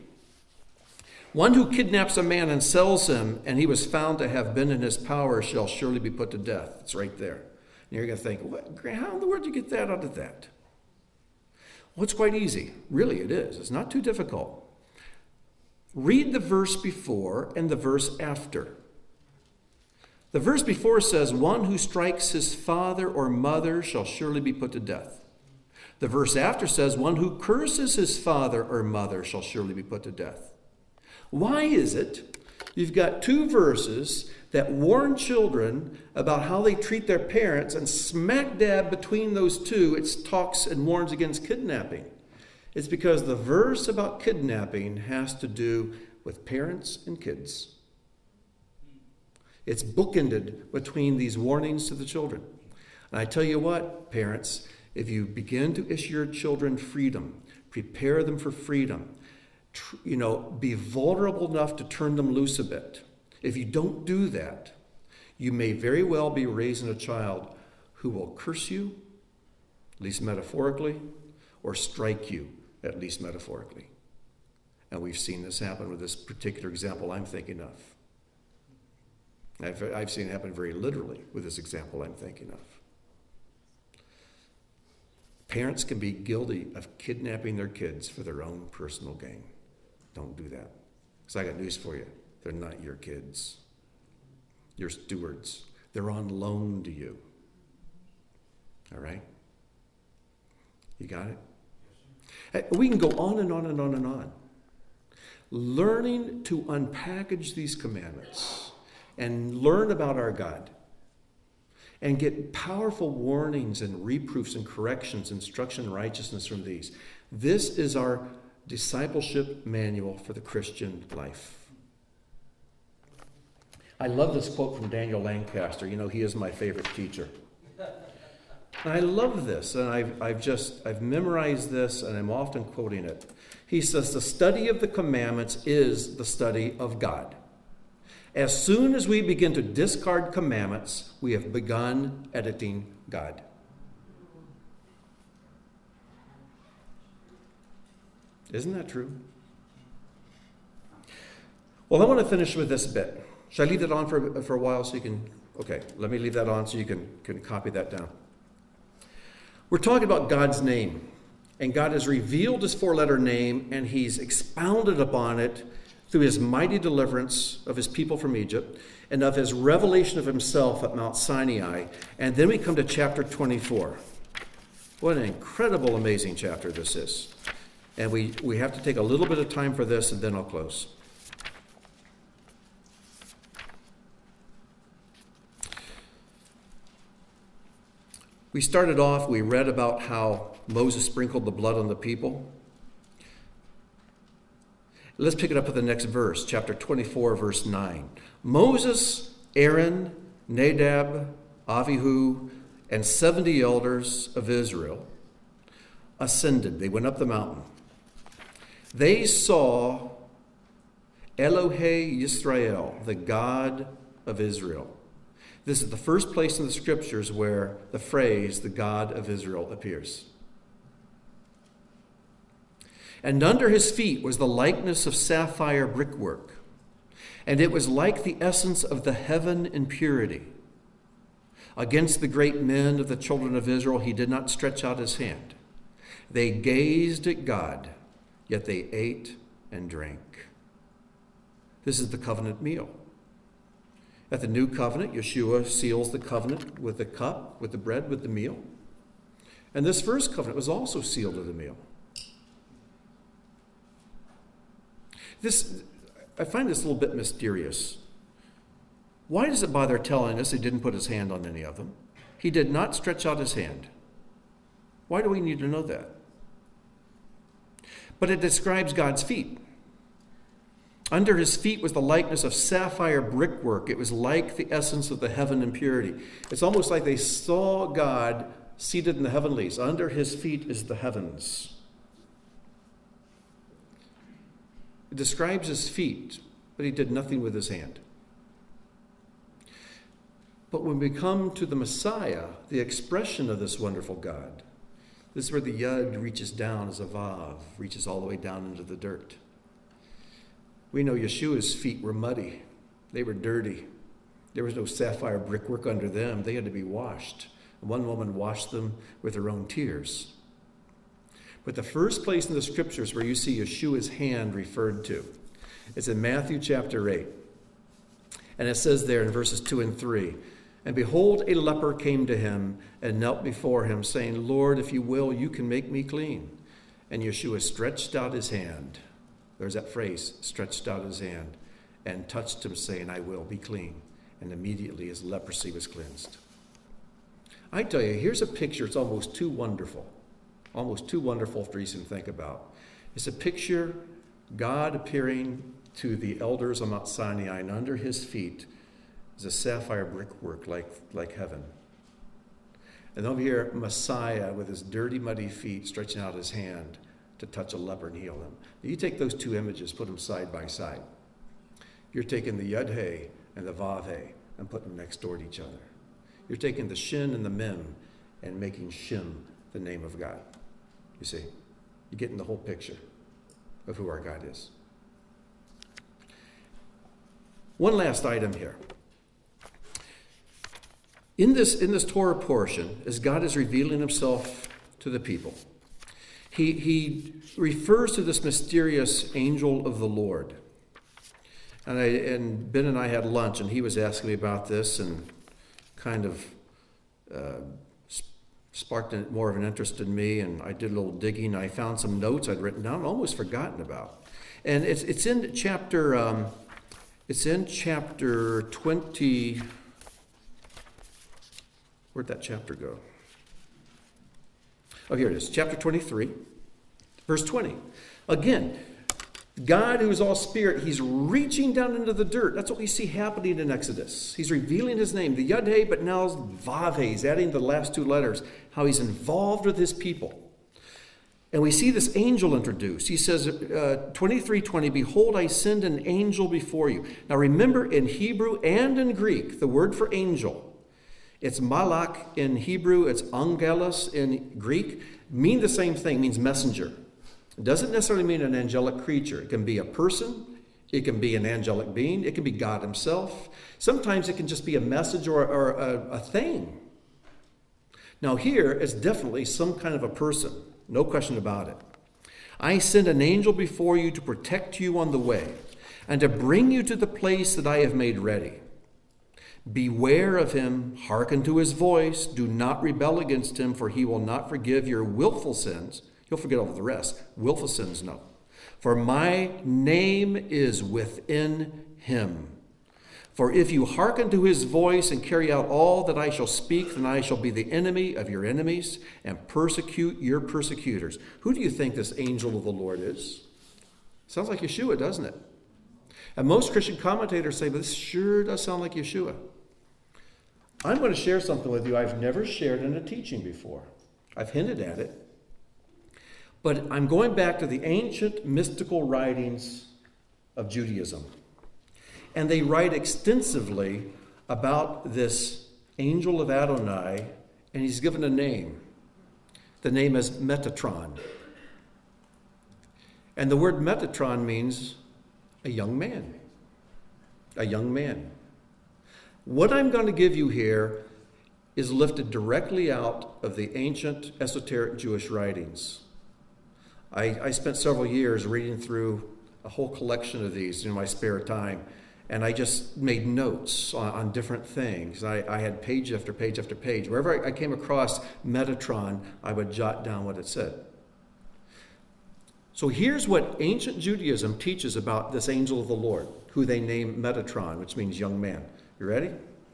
One who kidnaps a man and sells him, and he was found to have been in his power, shall surely be put to death. It's right there. And you're going to think, what, how in the world did you get that out of that? Well, it's quite easy. Really, it is. It's not too difficult. Read the verse before and the verse after. The verse before says, one who strikes his father or mother shall surely be put to death. The verse after says, one who curses his father or mother shall surely be put to death. Why is it you've got two verses that warn children about how they treat their parents, and smack dab between those two, it talks and warns against kidnapping? It's because the verse about kidnapping has to do with parents and kids. It's bookended between these warnings to the children. And I tell you what, parents, if you begin to issue your children freedom, prepare them for freedom, you know, be vulnerable enough to turn them loose a bit. If you don't do that, you may very well be raising a child who will curse you, at least metaphorically, or strike you, at least metaphorically. And we've seen this happen with this particular example I'm thinking of. I've, I've seen it happen very literally with this example I'm thinking of. Parents can be guilty of kidnapping their kids for their own personal gain. Don't do that. Because I got news for you. They're not your kids. You're stewards. They're on loan to you. All right? You got it? We can go on and on and on and on. Learning to unpackage these commandments and learn about our God and get powerful warnings and reproofs and corrections, instruction and righteousness from these. This is our discipleship manual for the Christian life. I love this quote from Daniel Lancaster. You know, he is my favorite teacher. And I love this, and I've, I've just, I've memorized this, and I'm often quoting it. He says, the study of the commandments is the study of God. As soon as we begin to discard commandments, we have begun editing God. Isn't that true? Well, I want to finish with this bit. Should I leave that on for, for a while so you can, okay, let me leave that on so you can, can copy that down. We're talking about God's name. And God has revealed his four-letter name, and he's expounded upon it through his mighty deliverance of his people from Egypt and of his revelation of himself at Mount Sinai. And then we come to chapter twenty-four. What an incredible, amazing chapter this is. And we, we have to take a little bit of time for this, and then I'll close. We started off, we read about how Moses sprinkled the blood on the people. Let's pick it up with the next verse, chapter twenty-four, verse nine. Moses, Aaron, Nadab, Abihu, and seventy elders of Israel ascended. They went up the mountain. They saw Elohe Yisrael, the God of Israel. This is the first place in the scriptures where the phrase, the God of Israel, appears. And under his feet was the likeness of sapphire brickwork, and it was like the essence of the heaven in purity. Against the great men of the children of Israel, he did not stretch out his hand. They gazed at God, yet they ate and drank. This is the covenant meal. At the new covenant, Yeshua seals the covenant with the cup, with the bread, with the meal. And this first covenant was also sealed with the meal. This, I find this a little bit mysterious. Why does it bother telling us he didn't put his hand on any of them? He did not stretch out his hand. Why do we need to know that? But it describes God's feet. Under his feet was the likeness of sapphire brickwork. It was like the essence of the heaven in purity. It's almost like they saw God seated in the heavenlies. Under his feet is the heavens. It describes his feet, but he did nothing with his hand. But when we come to the Messiah, the expression of this wonderful God, this is where the Yud reaches down as a Vav, reaches all the way down into the dirt. We know Yeshua's feet were muddy. They were dirty. There was no sapphire brickwork under them. They had to be washed. One woman washed them with her own tears. But the first place in the scriptures where you see Yeshua's hand referred to is in Matthew chapter eight. And it says there in verses two and three, "And behold, a leper came to him and knelt before him, saying, 'Lord, if you will, you can make me clean.' And Yeshua stretched out his hand." There's that phrase, stretched out his hand, and touched him, saying, "I will, be clean." And immediately his leprosy was cleansed. I tell you, here's a picture, it's almost too wonderful. Almost too wonderful for you to think about. It's a picture, God appearing to the elders on Mount Sinai, and under his feet is a sapphire brickwork like, like heaven. And over here, Messiah with his dirty, muddy feet stretching out his hand to touch a leper and heal him. You take those two images, put them side by side. You're taking the Yud-He and the Vav-He and putting them next door to each other. You're taking the Shin and the Mem and making Shem the name of God. You see, you're getting the whole picture of who our God is. One last item here. In this, in this Torah portion, as God is revealing himself to the people, He, he refers to this mysterious angel of the Lord. And, I, and Ben and I had lunch, and he was asking me about this and kind of uh, sparked more of an interest in me. And I did a little digging. I found some notes I'd written down, almost forgotten about. And it's it's in chapter um, it's in chapter twenty. Where'd that chapter go? Oh, here it is, chapter twenty-three, verse twenty. Again, God, who is all spirit, he's reaching down into the dirt. That's what we see happening in Exodus. He's revealing his name, the Yud-He, but now Vav-He. He's adding the last two letters, how he's involved with his people. And we see this angel introduced. He says, uh, twenty-three twenty, "Behold, I send an angel before you." Now remember, in Hebrew and in Greek, the word for angel, it's malak in Hebrew, it's angelos in Greek, mean the same thing, means messenger. It doesn't necessarily mean an angelic creature. It can be a person, It can be an angelic being. It can be God himself. Sometimes it can just be a message or, or a, a thing. Now here, it's definitely some kind of a person. No question about it. I send an angel before you to protect you on the way and to bring you to the place that I have made ready. Beware of him, hearken to his voice, do not rebel against him, for he will not forgive your willful sins. He'll forget all of the rest. Willful sins, no. For my name is within him. For if you hearken to his voice and carry out all that I shall speak, then I shall be the enemy of your enemies and persecute your persecutors. Who do you think this angel of the Lord is? Sounds like Yeshua, doesn't it? And most Christian commentators say, but this sure does sound like Yeshua. I'm going to share something with you I've never shared in a teaching before. I've hinted at it. But I'm going back to the ancient mystical writings of Judaism. And they write extensively about this angel of Adonai, and he's given a name. The name is Metatron. And the word Metatron means a young man. A young man. What I'm going to give you here is lifted directly out of the ancient esoteric Jewish writings. I, I spent several years reading through a whole collection of these in my spare time, and I just made notes on, on different things. I, I had page after page after page. Wherever I, I came across Metatron, I would jot down what it said. So here's what ancient Judaism teaches about this angel of the Lord, who they name Metatron, which means young man. You ready?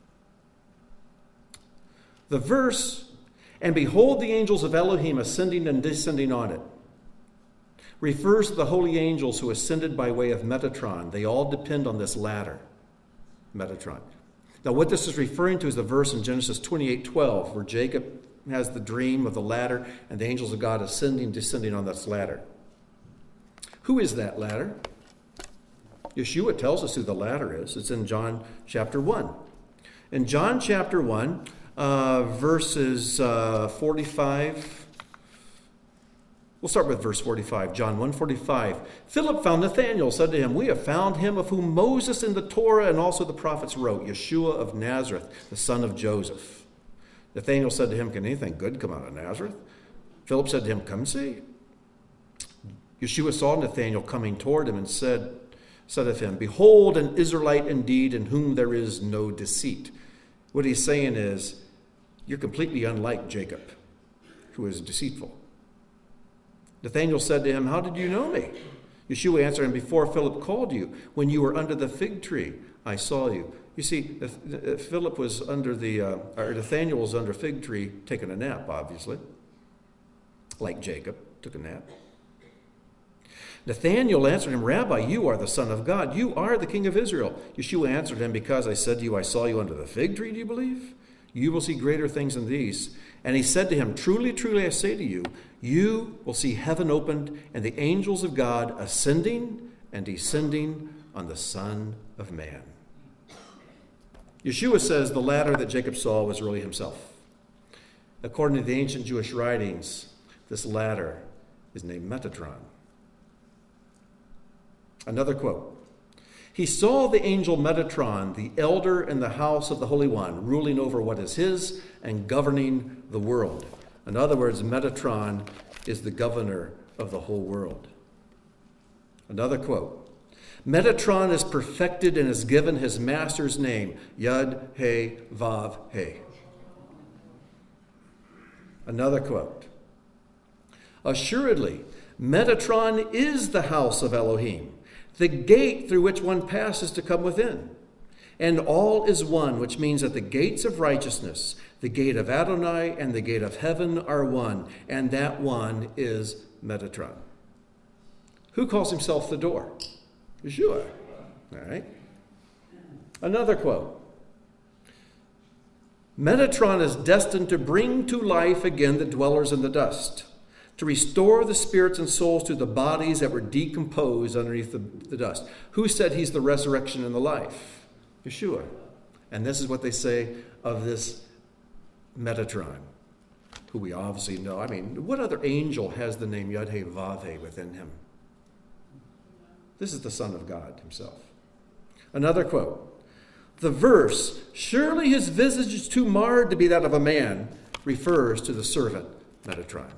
The verse, and behold the angels of Elohim ascending and descending on it, refers to the holy angels who ascended by way of Metatron. They all depend on this ladder, Metatron. Now what this is referring to is the verse in Genesis twenty-eight twelve, where Jacob has the dream of the ladder and the angels of God ascending, descending on this ladder. Who is that ladder? Yeshua tells us who the ladder is. It's in John chapter one. In John chapter one, uh, verses uh, forty-five, we'll start with verse forty-five, John one forty-five. Philip found Nathanael, said to him, we have found him of whom Moses in the Torah and also the prophets wrote, Yeshua of Nazareth, the son of Joseph. Nathanael said to him, can anything good come out of Nazareth? Philip said to him, come see. Yeshua saw Nathanael coming toward him and said, said of him, behold, an Israelite indeed, in whom there is no deceit. What he's saying is, you're completely unlike Jacob, who is deceitful. Nathanael said to him, how did you know me? Yeshua answered him, before Philip called you, when you were under the fig tree, I saw you. You see, Philip was under the, uh, or Nathanael was under a fig tree taking a nap, obviously, like Jacob took a nap. Nathanael answered him, Rabbi, you are the Son of God. You are the King of Israel. Yeshua answered him, because I said to you, I saw you under the fig tree, do you believe? You will see greater things than these. And he said to him, truly, truly, I say to you, you will see heaven opened and the angels of God ascending and descending on the Son of Man. Yeshua says the ladder that Jacob saw was really himself. According to the ancient Jewish writings, this ladder is named Metatron. Another quote. He saw the angel Metatron, the elder in the house of the Holy One, ruling over what is his and governing the world. In other words, Metatron is the governor of the whole world. Another quote. Metatron is perfected and is given his master's name, Yud He Vav He. Another quote. Assuredly, Metatron is the house of Elohim, the gate through which one passes to come within. And all is one, which means that the gates of righteousness, the gate of Adonai and the gate of heaven are one, and that one is Metatron. Who calls himself the door? Yeshua. All right. Another quote. Metatron is destined to bring to life again the dwellers in the dust, to restore the spirits and souls to the bodies that were decomposed underneath the, the dust. Who said he's the resurrection and the life? Yeshua. And this is what they say of this Metatron, who we obviously know. I mean, what other angel has the name Yud He Vav He within him? This is the Son of God himself. Another quote. The verse, surely his visage is too marred to be that of a man, refers to the servant Metatron.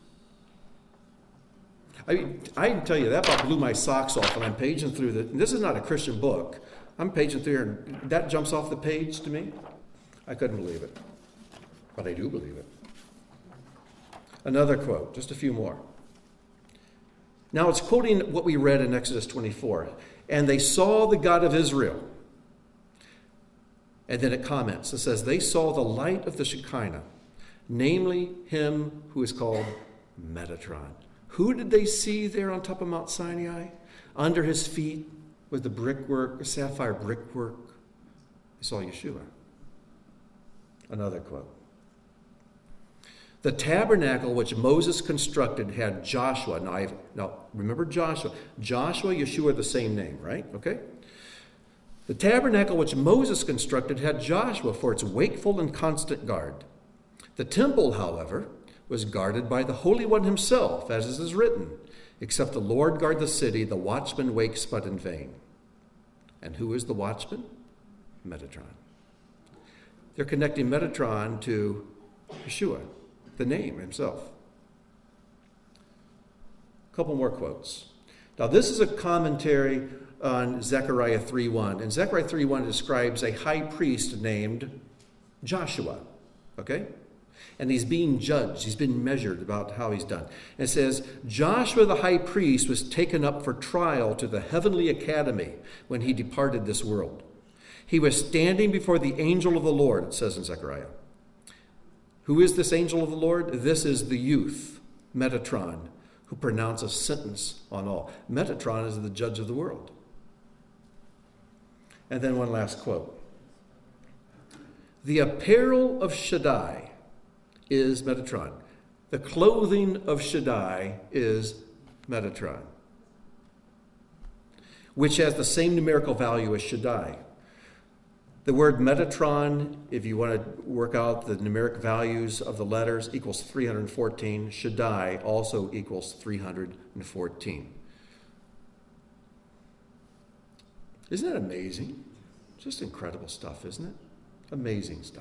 I, I can tell you, that about blew my socks off when I'm paging through the, this is not a Christian book. I'm paging through here, and that jumps off the page to me. I couldn't believe it. But I do believe it. Another quote, just a few more. Now it's quoting what we read in Exodus twenty-four. And they saw the God of Israel. And then it comments. It says, they saw the light of the Shekinah, namely him who is called Metatron. Who did they see there on top of Mount Sinai? Under his feet was the brickwork, the sapphire brickwork. They saw Yeshua. Another quote. The tabernacle which Moses constructed had Joshua. Now, I've, now remember Joshua. Joshua, Yeshua are the same name, right? Okay? The tabernacle which Moses constructed had Joshua for its wakeful and constant guard. The temple, however, was guarded by the Holy One himself, as it is written, except the Lord guard the city, the watchman wakes but in vain. And who is the watchman? Metatron. They're connecting Metatron to Yeshua, the name himself. A couple more quotes. Now, this is a commentary on Zechariah three one. And Zechariah three one describes a high priest named Joshua. Okay? And he's being judged. He's been measured about how he's done. And it says, Joshua the high priest was taken up for trial to the heavenly academy when he departed this world. He was standing before the angel of the Lord, it says in Zechariah. Who is this angel of the Lord? This is the youth, Metatron, who pronounces sentence on all. Metatron is the judge of the world. And then one last quote. The apparel of Shaddai is Metatron. The clothing of Shaddai is Metatron, which has the same numerical value as Shaddai. The word Metatron, if you want to work out the numeric values of the letters, equals three hundred fourteen. Shaddai also equals three hundred fourteen. Isn't that amazing? Just incredible stuff, isn't it? Amazing stuff.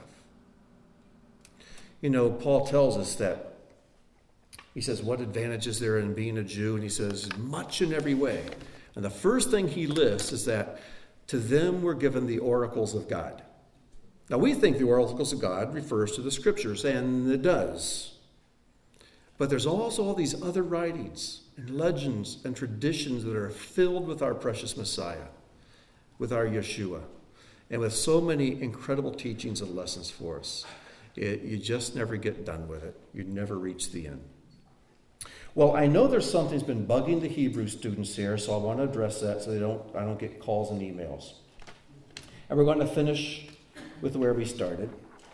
You know, Paul tells us that, he says, what advantage is there in being a Jew? And he says, much in every way. And the first thing he lists is that to them were given the oracles of God. Now, we think the oracles of God refers to the scriptures, and it does. But there's also all these other writings and legends and traditions that are filled with our precious Messiah, with our Yeshua, and with so many incredible teachings and lessons for us. It, you just never get done with it. You never reach the end. Well, I know there's something that's been bugging the Hebrew students here, so I want to address that so they don't I don't get calls and emails. And we're going to finish with where we started.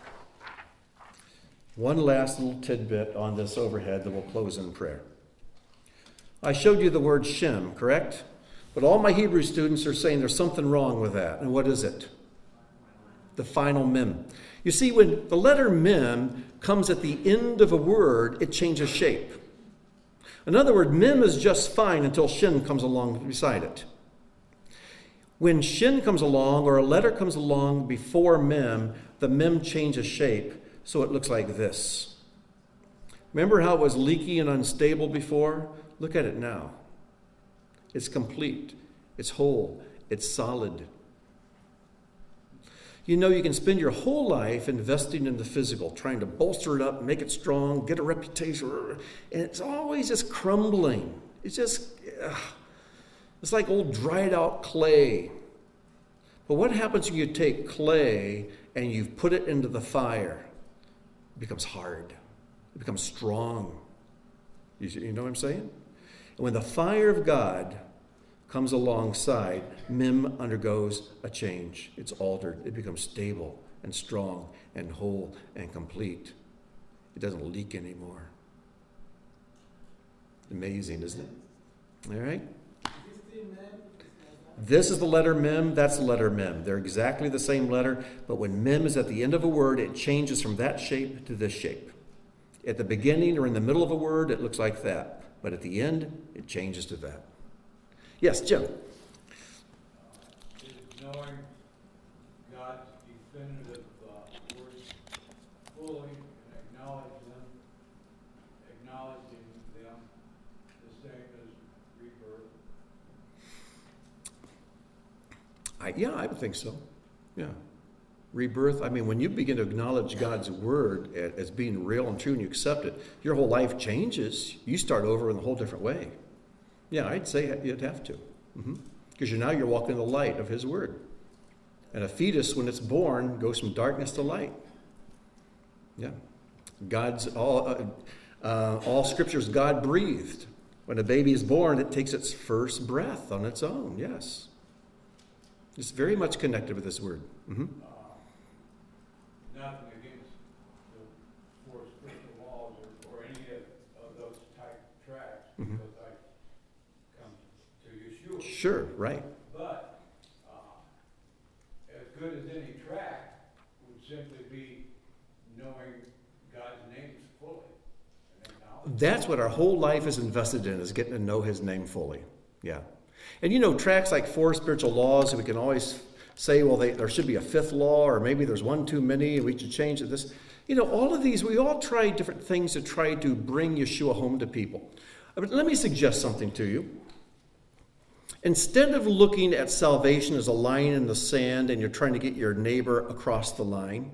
One last little tidbit on this overhead that we'll close in prayer. I showed you the word Shem, correct? But all my Hebrew students are saying there's something wrong with that. And what is it? The final mem. You see, when the letter mem comes at the end of a word, it changes shape. In other words, mem is just fine until shin comes along beside it. When shin comes along or a letter comes along before mem, the mem changes shape so it looks like this. Remember how it was leaky and unstable before? Look at it now. It's complete. It's whole. It's solid. You know, you can spend your whole life investing in the physical, trying to bolster it up, make it strong, get a reputation, and it's always just crumbling. It's just, ugh. It's like old dried out clay. But what happens when you take clay and you put it into the fire? It becomes hard. It becomes strong. You, you know what I'm saying? And when the fire of God comes alongside, mem undergoes a change. It's altered. It becomes stable and strong and whole and complete. It doesn't leak anymore. Amazing, isn't it? All right? This is the letter mem. That's the letter mem. They're exactly the same letter, but when mem is at the end of a word, it changes from that shape to this shape. At the beginning or in the middle of a word, it looks like that, but at the end, it changes to that. Yes, Jim. Uh, is knowing God's definitive uh, words fully and acknowledge them, acknowledging them the same as rebirth? I, yeah, I would think so. Yeah. Rebirth, I mean, when you begin to acknowledge God's word as being real and true and you accept it, your whole life changes. You start over in a whole different way. Yeah, I'd say you'd have to. Mm-hmm. Because you're, now you're walking in the light of his word. And a fetus, when it's born, goes from darkness to light. Yeah. God's, all, uh, uh, all scriptures God breathed. When a baby is born, it takes its first breath on its own, yes. It's very much connected with this word. Mm-hmm. Nothing against the four spiritual laws or, or any of, of those type tracks, Mm-hmm. because I come to Yeshua. Sure, right. But uh, as good as any track would simply be knowing God's names fully. And acknowledging. That's what our whole life is invested in, is getting to know his name fully. Yeah. And you know, tracks like four spiritual laws, we can always say, well, they, there should be a fifth law, or maybe there's one too many, and we should change it. This, you know, all of these, we all try different things to try to bring Yeshua home to people. But let me suggest something to you. Instead of looking at salvation as a line in the sand and you're trying to get your neighbor across the line,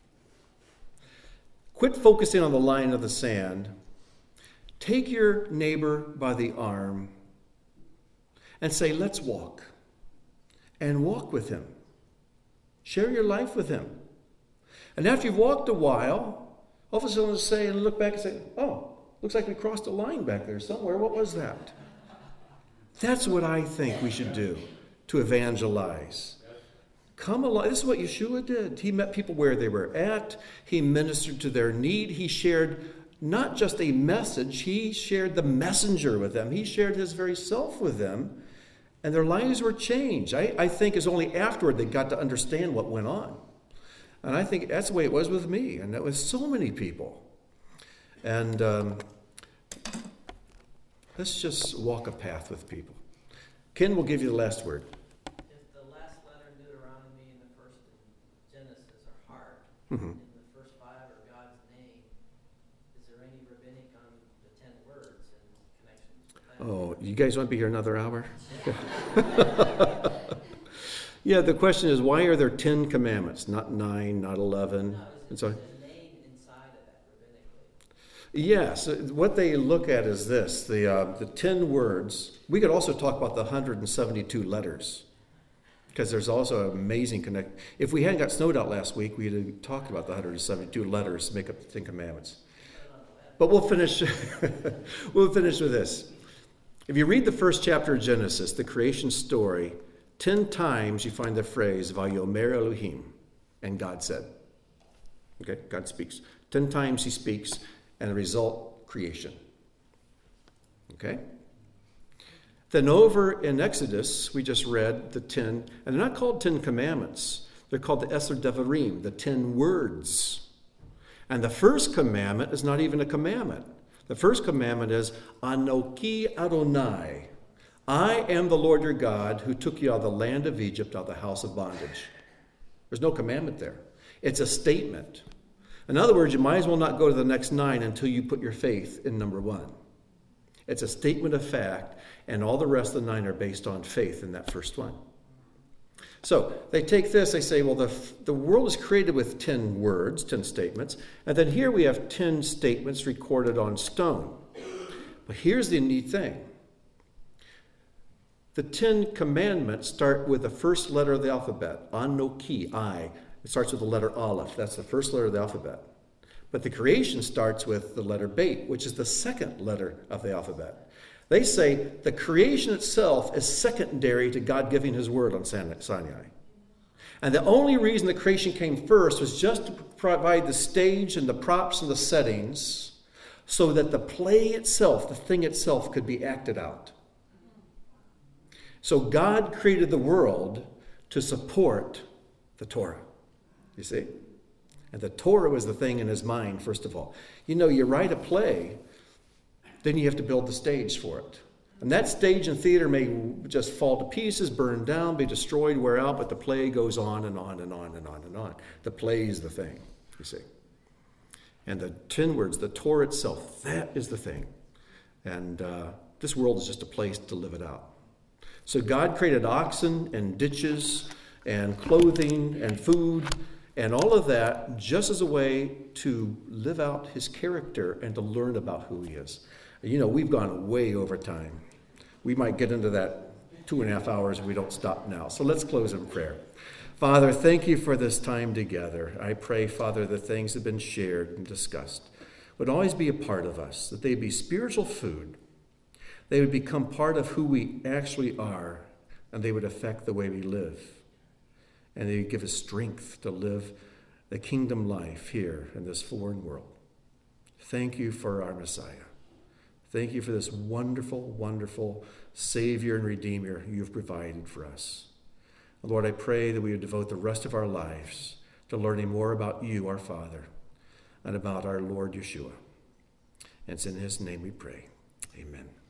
quit focusing on the line of the sand. Take your neighbor by the arm and say, let's walk. And walk with him. Share your life with him. And after you've walked a while, all of a sudden say and look back and say, oh, looks like we crossed a line back there somewhere. What was that? That's what I think we should do to evangelize. Come along. This is what Yeshua did. He met people where they were at. He ministered to their need. He shared not just a message. He shared the messenger with them. He shared his very self with them. And their lives were changed. I, I think it's only afterward they got to understand what went on. And I think that's the way it was with me. And it was so many people. And um, let's just walk a path with people. Ken will give you the last word. If the last letter in Deuteronomy and the first in Genesis are hard, Mm-hmm. and the first five are God's name, is there any rabbinic on the ten words and connections with that? Oh, you guys want to be here another hour? Yeah, the question is, why are there ten commandments, not nine, not eleven? No, And is so, it a name inside of that rabbinically? yes, what they look at is this, the uh, the ten words. We could also talk about the one hundred seventy-two letters, because there's also an amazing connect. If we hadn't got snowed out last week, we'd have talked about the one hundred seventy-two letters to make up the Ten Commandments. But we'll finish. We'll finish with this. If you read the first chapter of Genesis, the creation story, ten times you find the phrase "Vayomer Elohim," and God said. Okay, God speaks. Ten times He speaks, and the result, creation. Okay. Then over in Exodus, we just read the ten, and they're not called Ten Commandments. They're called the Eser Devarim, the ten words. And the first commandment is not even a commandment. The first commandment is, Anoki Adonai. I am the Lord your God who took you out of the land of Egypt, out of the house of bondage. There's no commandment there. It's a statement. In other words, you might as well not go to the next nine until you put your faith in number one. It's a statement of fact, and all the rest of the nine are based on faith in that first one. So they take this, they say, well, the, the world is created with ten words, ten statements, and then here we have ten statements recorded on stone. But here's the neat thing. The Ten Commandments start with the first letter of the alphabet, Anoki, I. It starts with the letter Aleph. That's the first letter of the alphabet. But the creation starts with the letter Bet, which is the second letter of the alphabet. They say the creation itself is secondary to God giving his word on Sinai. And the only reason the creation came first was just to provide the stage and the props and the settings so that the play itself, the thing itself, could be acted out. So God created the world to support the Torah, you see? And the Torah was the thing in his mind, first of all. You know, you write a play, then you have to build the stage for it. And that stage and theater may just fall to pieces, burn down, be destroyed, wear out, but the play goes on and on and on and on and on. The play is the thing, you see. And the ten words, the Torah itself, that is the thing. And uh, this world is just a place to live it out. So God created oxen and ditches and clothing and food and all of that just as a way to live out his character and to learn about who he is. You know, we've gone way over time. We might get into that two and a half hours if we don't stop now. So let's close in prayer. Father, thank you for this time together. I pray, Father, the things that have been shared and discussed would always be a part of us, that they be spiritual food. They would become part of who we actually are, and they would affect the way we live. And they would give us strength to live the kingdom life here in this foreign world. Thank you for our Messiah. Thank you for this wonderful, wonderful Savior and Redeemer you've provided for us. Lord, I pray that we would devote the rest of our lives to learning more about you, our Father, and about our Lord Yeshua. And it's in his name we pray. Amen.